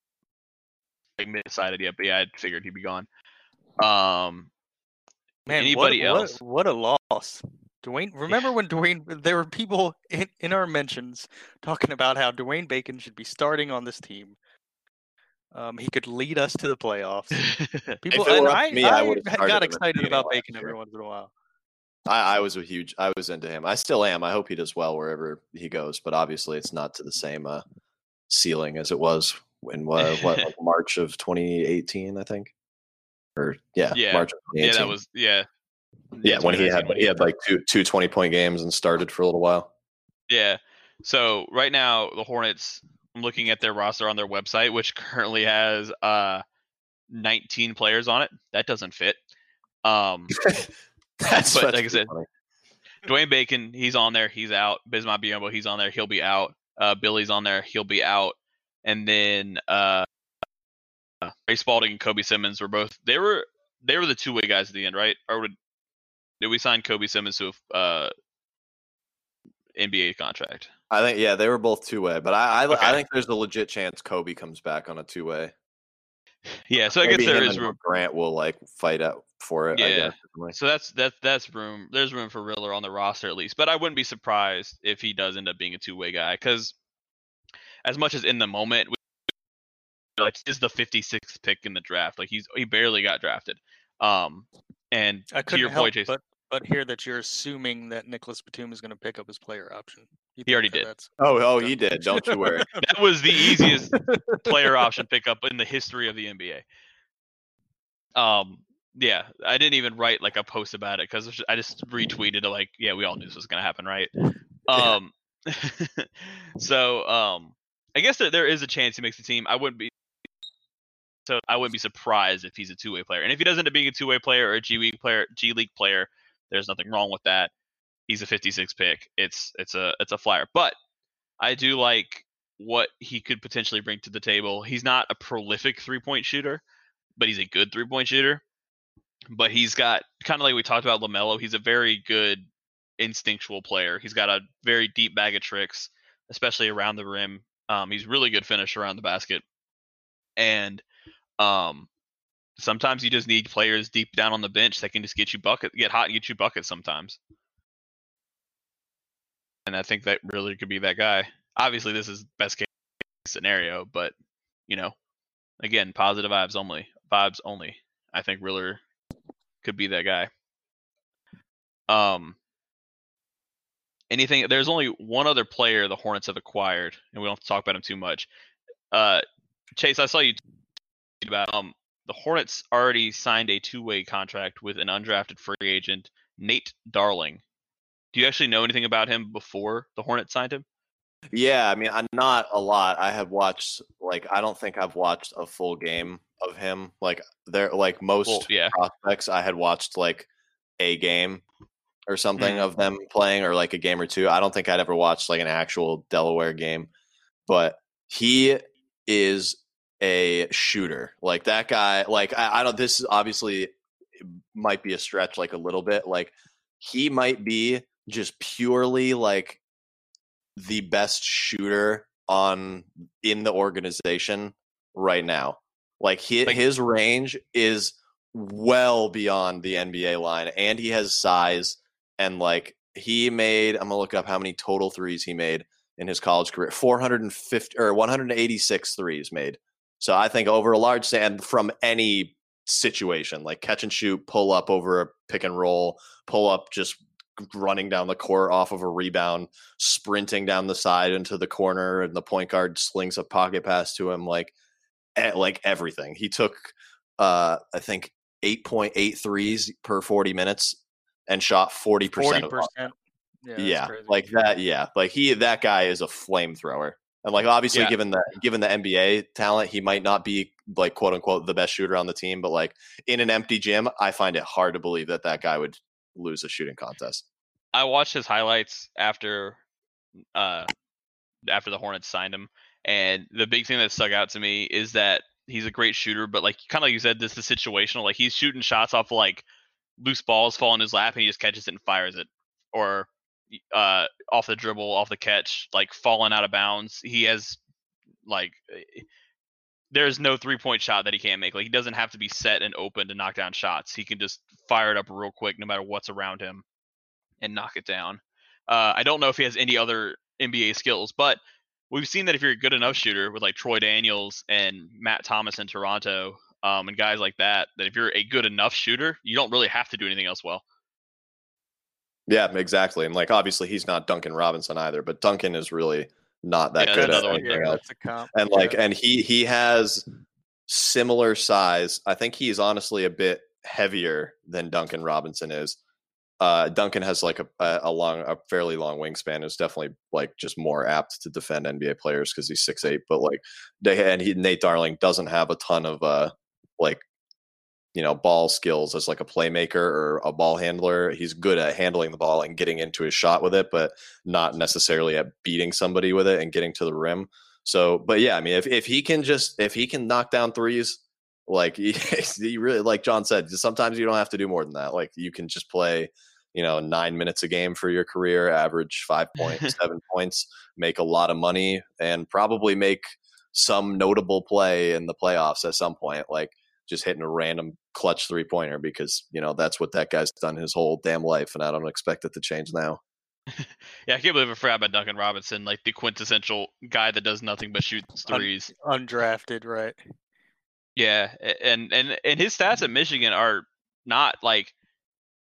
like mid-decided yet, but yeah, I figured he'd be gone. Um, man, anybody what, else? What, what a loss. Dwayne, remember yeah. when Dwayne? There were people in, in our mentions talking about how Dwayne Bacon should be starting on this team. Um, he could lead us to the playoffs. People, and I, me, I, I got excited about Bacon every once in a while. I, I was a huge, I was into him. I still am. I hope he does well wherever he goes, but obviously it's not to the same uh, ceiling as it was in uh, what like March of twenty eighteen, I think. Or yeah, yeah, March of twenty eighteen. Yeah, that was yeah, yeah. When he had he had like two two twenty point games and started for a little while. Yeah. So right now the Hornets. I'm looking at their roster on their website, which currently has uh, nineteen players on it. That doesn't fit. Um, That's but like I said, funny. Dwayne Bacon, he's on there. He's out. Bismack Biyombo, he's on there. He'll be out. Uh, Billy's on there. He'll be out. And then uh, Ray Spalding and Kobe Simmons were both. They were they were the two way guys at the end, right? Or would, did we sign Kobe Simmons to a uh, N B A contract? I think yeah, they were both two way, but I I, okay. I think there's a legit chance Kobe comes back on a two way. Yeah, so I Maybe guess there him is and room. Grant will like fight out for it. Yeah, I guess, so that's that's that's room. There's room for Riller on the roster at least, but I wouldn't be surprised if he does end up being a two way guy because as much as in the moment, like he's the fifty-sixth pick in the draft, like he's he barely got drafted. Um, and I to your help point, Jason, but but hear that you're assuming that Nicholas Batum is going to pick up his player option. You He already think that did. that's- Oh, oh, done? he did. Don't you worry. That was the easiest player option pickup in the history of the N B A. Um, yeah, I didn't even write like a post about it because I just retweeted it like, yeah, we all knew this was gonna happen, right? Um, so um, I guess there, there is a chance he makes the team. I wouldn't be so I wouldn't be surprised if he's a two way player. And if he does end up being a two way player or a G League player, G League player, there's nothing wrong with that. He's a fifty-six pick. It's it's a it's a flyer, but I do like what he could potentially bring to the table. He's not a prolific three point shooter, but he's a good three point shooter. But he's got kind of like we talked about LaMelo. He's a very good instinctual player. He's got a very deep bag of tricks, especially around the rim. Um, he's really good finisher around the basket, and um, sometimes you just need players deep down on the bench that can just get you bucket, get hot and get you buckets sometimes. And I think that really could be that guy. Obviously, this is best case scenario, but you know, again, positive vibes only. Vibes only. I think Riller could be that guy. Um, anything? There's only one other player the Hornets have acquired, and we don't have to talk about him too much. Uh, Chase, I saw you tweet about um the Hornets already signed a two-way contract with an undrafted free agent, Nate Darling. Do you actually know anything about him before the Hornets signed him? Yeah, I mean, I'm not a lot. I have watched like I don't think I've watched a full game of him. Like there, like most Well, yeah. prospects, I had watched like a game or something Mm. of them playing, or like a game or two. I don't think I'd ever watched like an actual Delaware game, but he is a shooter. Like that guy. Like I, I don't. This is obviously might be a stretch, like a little bit. Like he might be just purely like the best shooter on in the organization right now. Like, he, Like- his range is well beyond the N B A line, and he has size. And like he made, I'm gonna look up how many total threes he made in his college career. four hundred fifty or one hundred eighty-six threes made. So I think over a large stand from any situation, like catch and shoot, pull up over a pick and roll, pull up just running down the court off of a rebound, sprinting down the side into the corner, and the point guard slings a pocket pass to him. Like, like everything. He took, uh, I think, eight point eight threes per forty minutes and shot forty percent. forty percent. Yeah, yeah, crazy. like that. Yeah, like he, that guy is a flamethrower. And like obviously, Yeah. given the given the N B A talent, he might not be like quote unquote the best shooter on the team. But like in an empty gym, I find it hard to believe that that guy would lose a shooting contest. I watched his highlights after uh after the Hornets signed him, and the big thing that stuck out to me is that he's a great shooter, but like kind of like you said, this is situational. Like he's shooting shots off of, like loose balls fall in his lap, and he just catches it and fires it, or uh off the dribble, off the catch, like falling out of bounds. He has like there's no three point shot that he can't make. Like he doesn't have to be set and open to knock down shots. He can just fire it up real quick, no matter what's around him, and knock it down. Uh, I don't know if he has any other N B A skills, but we've seen that if you're a good enough shooter with like Troy Daniels and Matt Thomas in Toronto, um, and guys like that, that if you're a good enough shooter, you don't really have to do anything else well. Yeah, exactly. And like obviously he's not Duncan Robinson either, but Duncan is really not that Yeah, good at another one. anything yeah, else. that's a comp. And like Yeah. and he he has similar size. I think he's honestly a bit heavier than Duncan Robinson is. Uh, Duncan has like a, a long, a fairly long wingspan. Is definitely like just more apt to defend N B A players because he's six eight. But like, they, and he, Nate Darling doesn't have a ton of uh, like, you know, ball skills as like a playmaker or a ball handler. He's good at handling the ball and getting into his shot with it, but not necessarily at beating somebody with it and getting to the rim. So, but yeah, I mean, if if he can just if he can knock down threes, like he, he really, like John said, sometimes you don't have to do more than that. Like you can just play, you know, nine minutes a game for your career, average five point seven points, make a lot of money, and probably make some notable play in the playoffs at some point, like just hitting a random clutch three pointer, because, you know, that's what that guy's done his whole damn life. And I don't expect it to change now. Yeah, I can't believe I forgot about Duncan Robinson, like the quintessential guy that does nothing but shoots Un- threes. Undrafted, right? Yeah, and and and his stats at Michigan are not like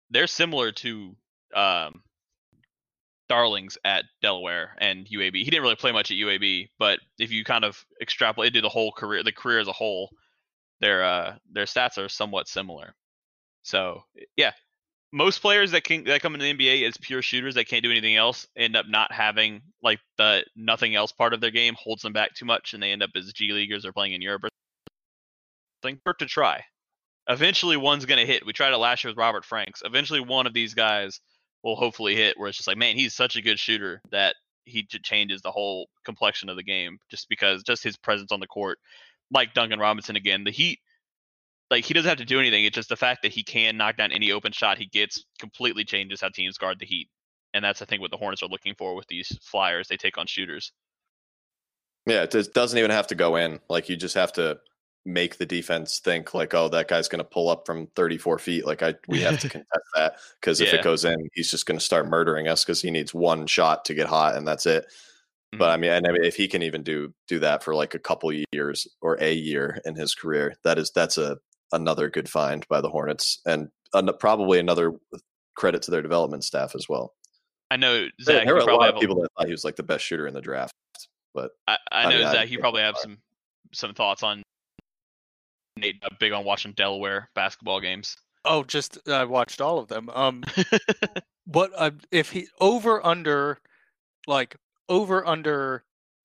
they're similar to um, Darlings at Delaware and U A B. He didn't really play much at U A B, but if you kind of extrapolate to the whole career, the career as a whole, their uh, their stats are somewhat similar. So yeah, most players that can that come into the N B A as pure shooters that can't do anything else end up not having like the nothing else part of their game holds them back too much, and they end up as G leaguers or playing in Europe or something. Worth to try. Eventually, one's gonna hit. We tried it last year with Robert Franks. Eventually, one of these guys will hopefully hit. Where it's just like, man, he's such a good shooter that he changes the whole complexion of the game just because just his presence on the court, like Duncan Robinson again. The Heat. Like, he doesn't have to do anything. It's just the fact that he can knock down any open shot he gets completely changes how teams guard the Heat. And that's, I think, what the Hornets are looking for with these flyers they take on shooters. Yeah, it doesn't even have to go in. Like, you just have to make the defense think, like, oh, that guy's going to pull up from thirty-four feet. Like, I we have to contest that. Because if Yeah. it goes in, he's just going to start murdering us because he needs one shot to get hot, and that's it. Mm-hmm. But, I mean, and I mean, if he can even do do that for, like, a couple years or a year in his career, that is that's a another good find by the Hornets, and uh, probably another credit to their development staff as well. I know Zach. There were a probably lot of have people that thought he was like the best shooter in the draft, but I, I know I mean, Zach. I, You probably have some some thoughts on Nate. Big on watching Delaware basketball games. Oh, just I watched all of them. Um, what uh, if he over under like over under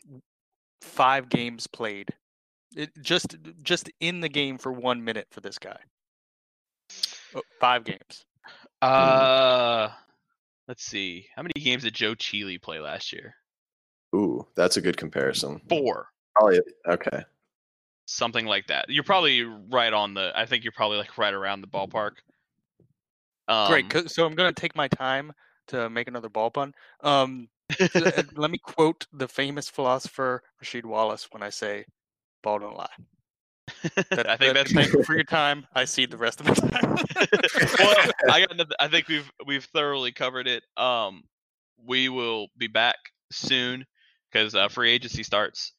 five games played? It just just in the game for one minute for this guy. Oh, five games. Uh, let's see. How many games did Joe Cheeley play last year? Ooh, that's a good comparison. Four. Probably okay. Something like that. You're probably right on the. I think you're probably like right around the ballpark. Um, Great. So I'm going to take my time to make another ball pun. Um, let me quote the famous philosopher Rasheed Wallace when I say, "Ball don't lie." That, I think that, that's thank you for your time. I cede the rest of my time. Well, I got. Another, I think we've we've thoroughly covered it. Um, we will be back soon because uh, free agency starts.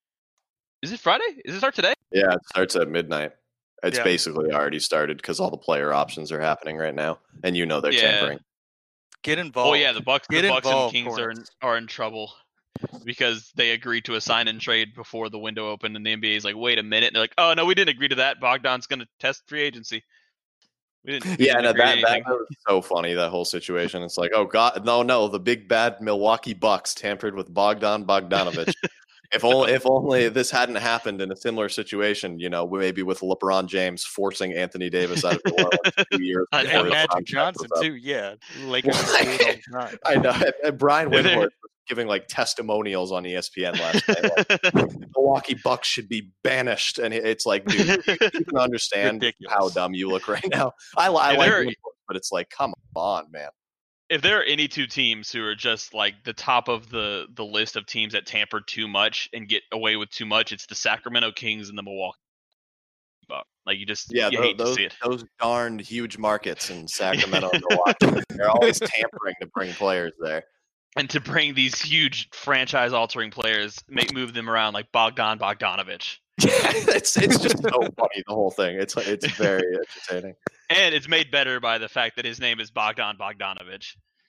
Is it Friday? Is it start today? Yeah, it starts at midnight. It's Yeah. basically already started because all the player options are happening right now, and you know they're Yeah. tampering. Get involved. Oh yeah, the Bucks, the Get Bucks and involved, Kings are in, Hornets. are in trouble because they agreed to a sign and trade before the window opened, and the N B A is like, wait a minute, and they're like, oh no, we didn't agree to that. Bogdan's going to test free agency. We didn't. We Yeah, didn't no, agree to that, that anything. was so funny, that whole situation. It's like, oh, God, no, no, the big bad Milwaukee Bucks tampered with Bogdan Bogdanovic. if, only, if only this hadn't happened in a similar situation, you know, maybe with LeBron James forcing Anthony Davis out of New Orleans two years I before know. And his Magic contract Johnson was up. too. Yeah, Lakers do it all the time. I know. And, and Brian They're- Windhorst was giving like testimonials on E S P N last night. Like, the Milwaukee Bucks should be banished, and it's like, dude, you, you can understand Ridiculous. how dumb you look right now. I, li- I And like they're- Windhorst, but it's like, come on, man. If there are any two teams who are just like the top of the the list of teams that tamper too much and get away with too much, it's the Sacramento Kings and the Milwaukee Bucks. Like you just Yeah, you tho- hate those to see it. those darned huge markets in Sacramento and Milwaukee. They're always tampering to bring players there. And to bring these huge franchise altering players, make move them around like Bogdan Bogdanovic. it's it's just so funny, the whole thing. It's it's very entertaining. And it's made better by the fact that his name is Bogdan Bogdanovic.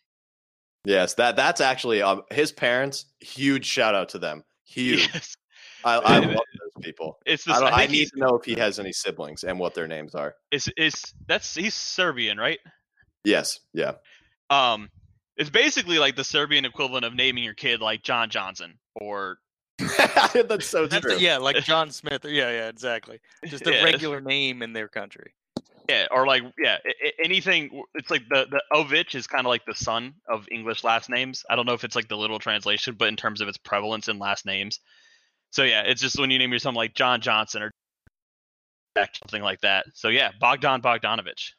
Yes, that that's actually um, his parents. Huge shout out to them. Huge. Yes. I, I love those people. It's this, I, I, don't, I think need he's, to know if he has any siblings and what their names are. it's, it's that's he's Serbian, right? Yes, yeah. Um, it's basically like the Serbian equivalent of naming your kid like John Johnson or That's so That's true. yeah, like John Smith. Yeah, yeah, exactly. Just a Yeah. regular name in their country. yeah, or like yeah, a- a- anything. It's like the the Ovic is kind of like the son of English last names. I don't know if it's like the literal translation, but in terms of its prevalence in last names. So yeah, it's just when you name your son like John Johnson or something like that. So yeah, Bogdan Bogdanovic.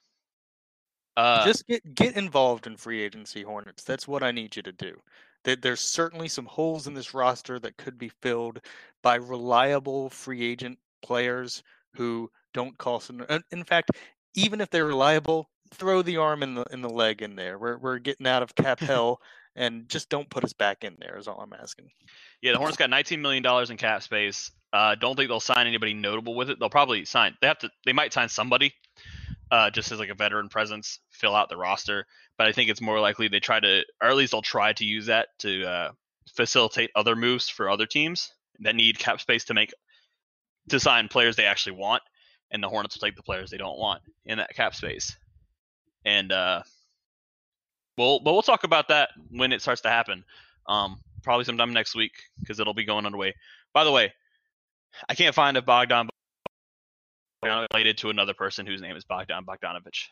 Uh, Just get get involved in free agency, Hornets. That's what I need you to do. There- There's certainly some holes in this roster that could be filled by reliable free agent players who don't cost. an- in- In fact, even if they're reliable, throw the arm and the in the leg in there. We're we're getting out of cap hell, and just don't put us back in there. Is all I'm asking. yeah, the Hornets got nineteen million dollars in cap space. Uh, don't think they'll sign anybody notable with it. They'll probably sign. They have to. They might sign somebody. uh, just as like a veteran presence, fill out the roster. But I think it's more likely they try to, or at least they'll try to use that to uh, facilitate other moves for other teams that need cap space to make to sign players they actually want, and the Hornets will take the players they don't want in that cap space. And uh, we'll but we'll talk about that when it starts to happen. Um, probably sometime next week because it'll be going underway. By the way, I can't find if Bogdan related to another person whose name is Bogdan Bogdanovic.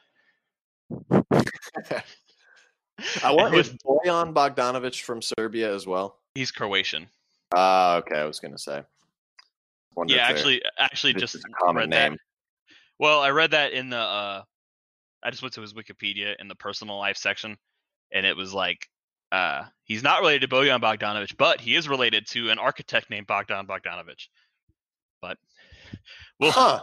I want is Bojan Bogdanovic from Serbia as well. He's Croatian. Ah, uh, okay. I was gonna say. Wonder yeah, actually, actually, just a common read name. That. Well, I read that in the. Uh, I just went to his Wikipedia in the personal life section, and it was like, uh, he's not related to Bojan Bogdanovic, but he is related to an architect named Bogdan Bogdanovic. But, well, huh.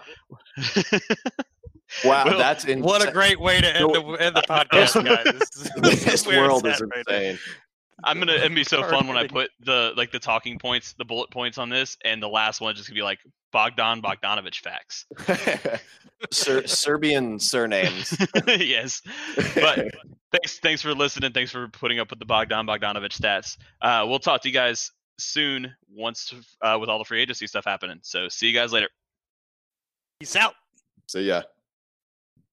Wow, well, that's insane. What a great way to end the, end the podcast, guys. This, this world is insane. I'm gonna it'd be so fun when I put the like the talking points, the bullet points on this, and the last one just gonna be like Bogdan Bogdanovic facts. Ser- Serbian surnames. Yes, but thanks thanks for listening. Thanks for putting up with the Bogdan Bogdanovic stats. Uh, we'll talk to you guys soon once uh, with all the free agency stuff happening. So see you guys later. Peace out. See ya.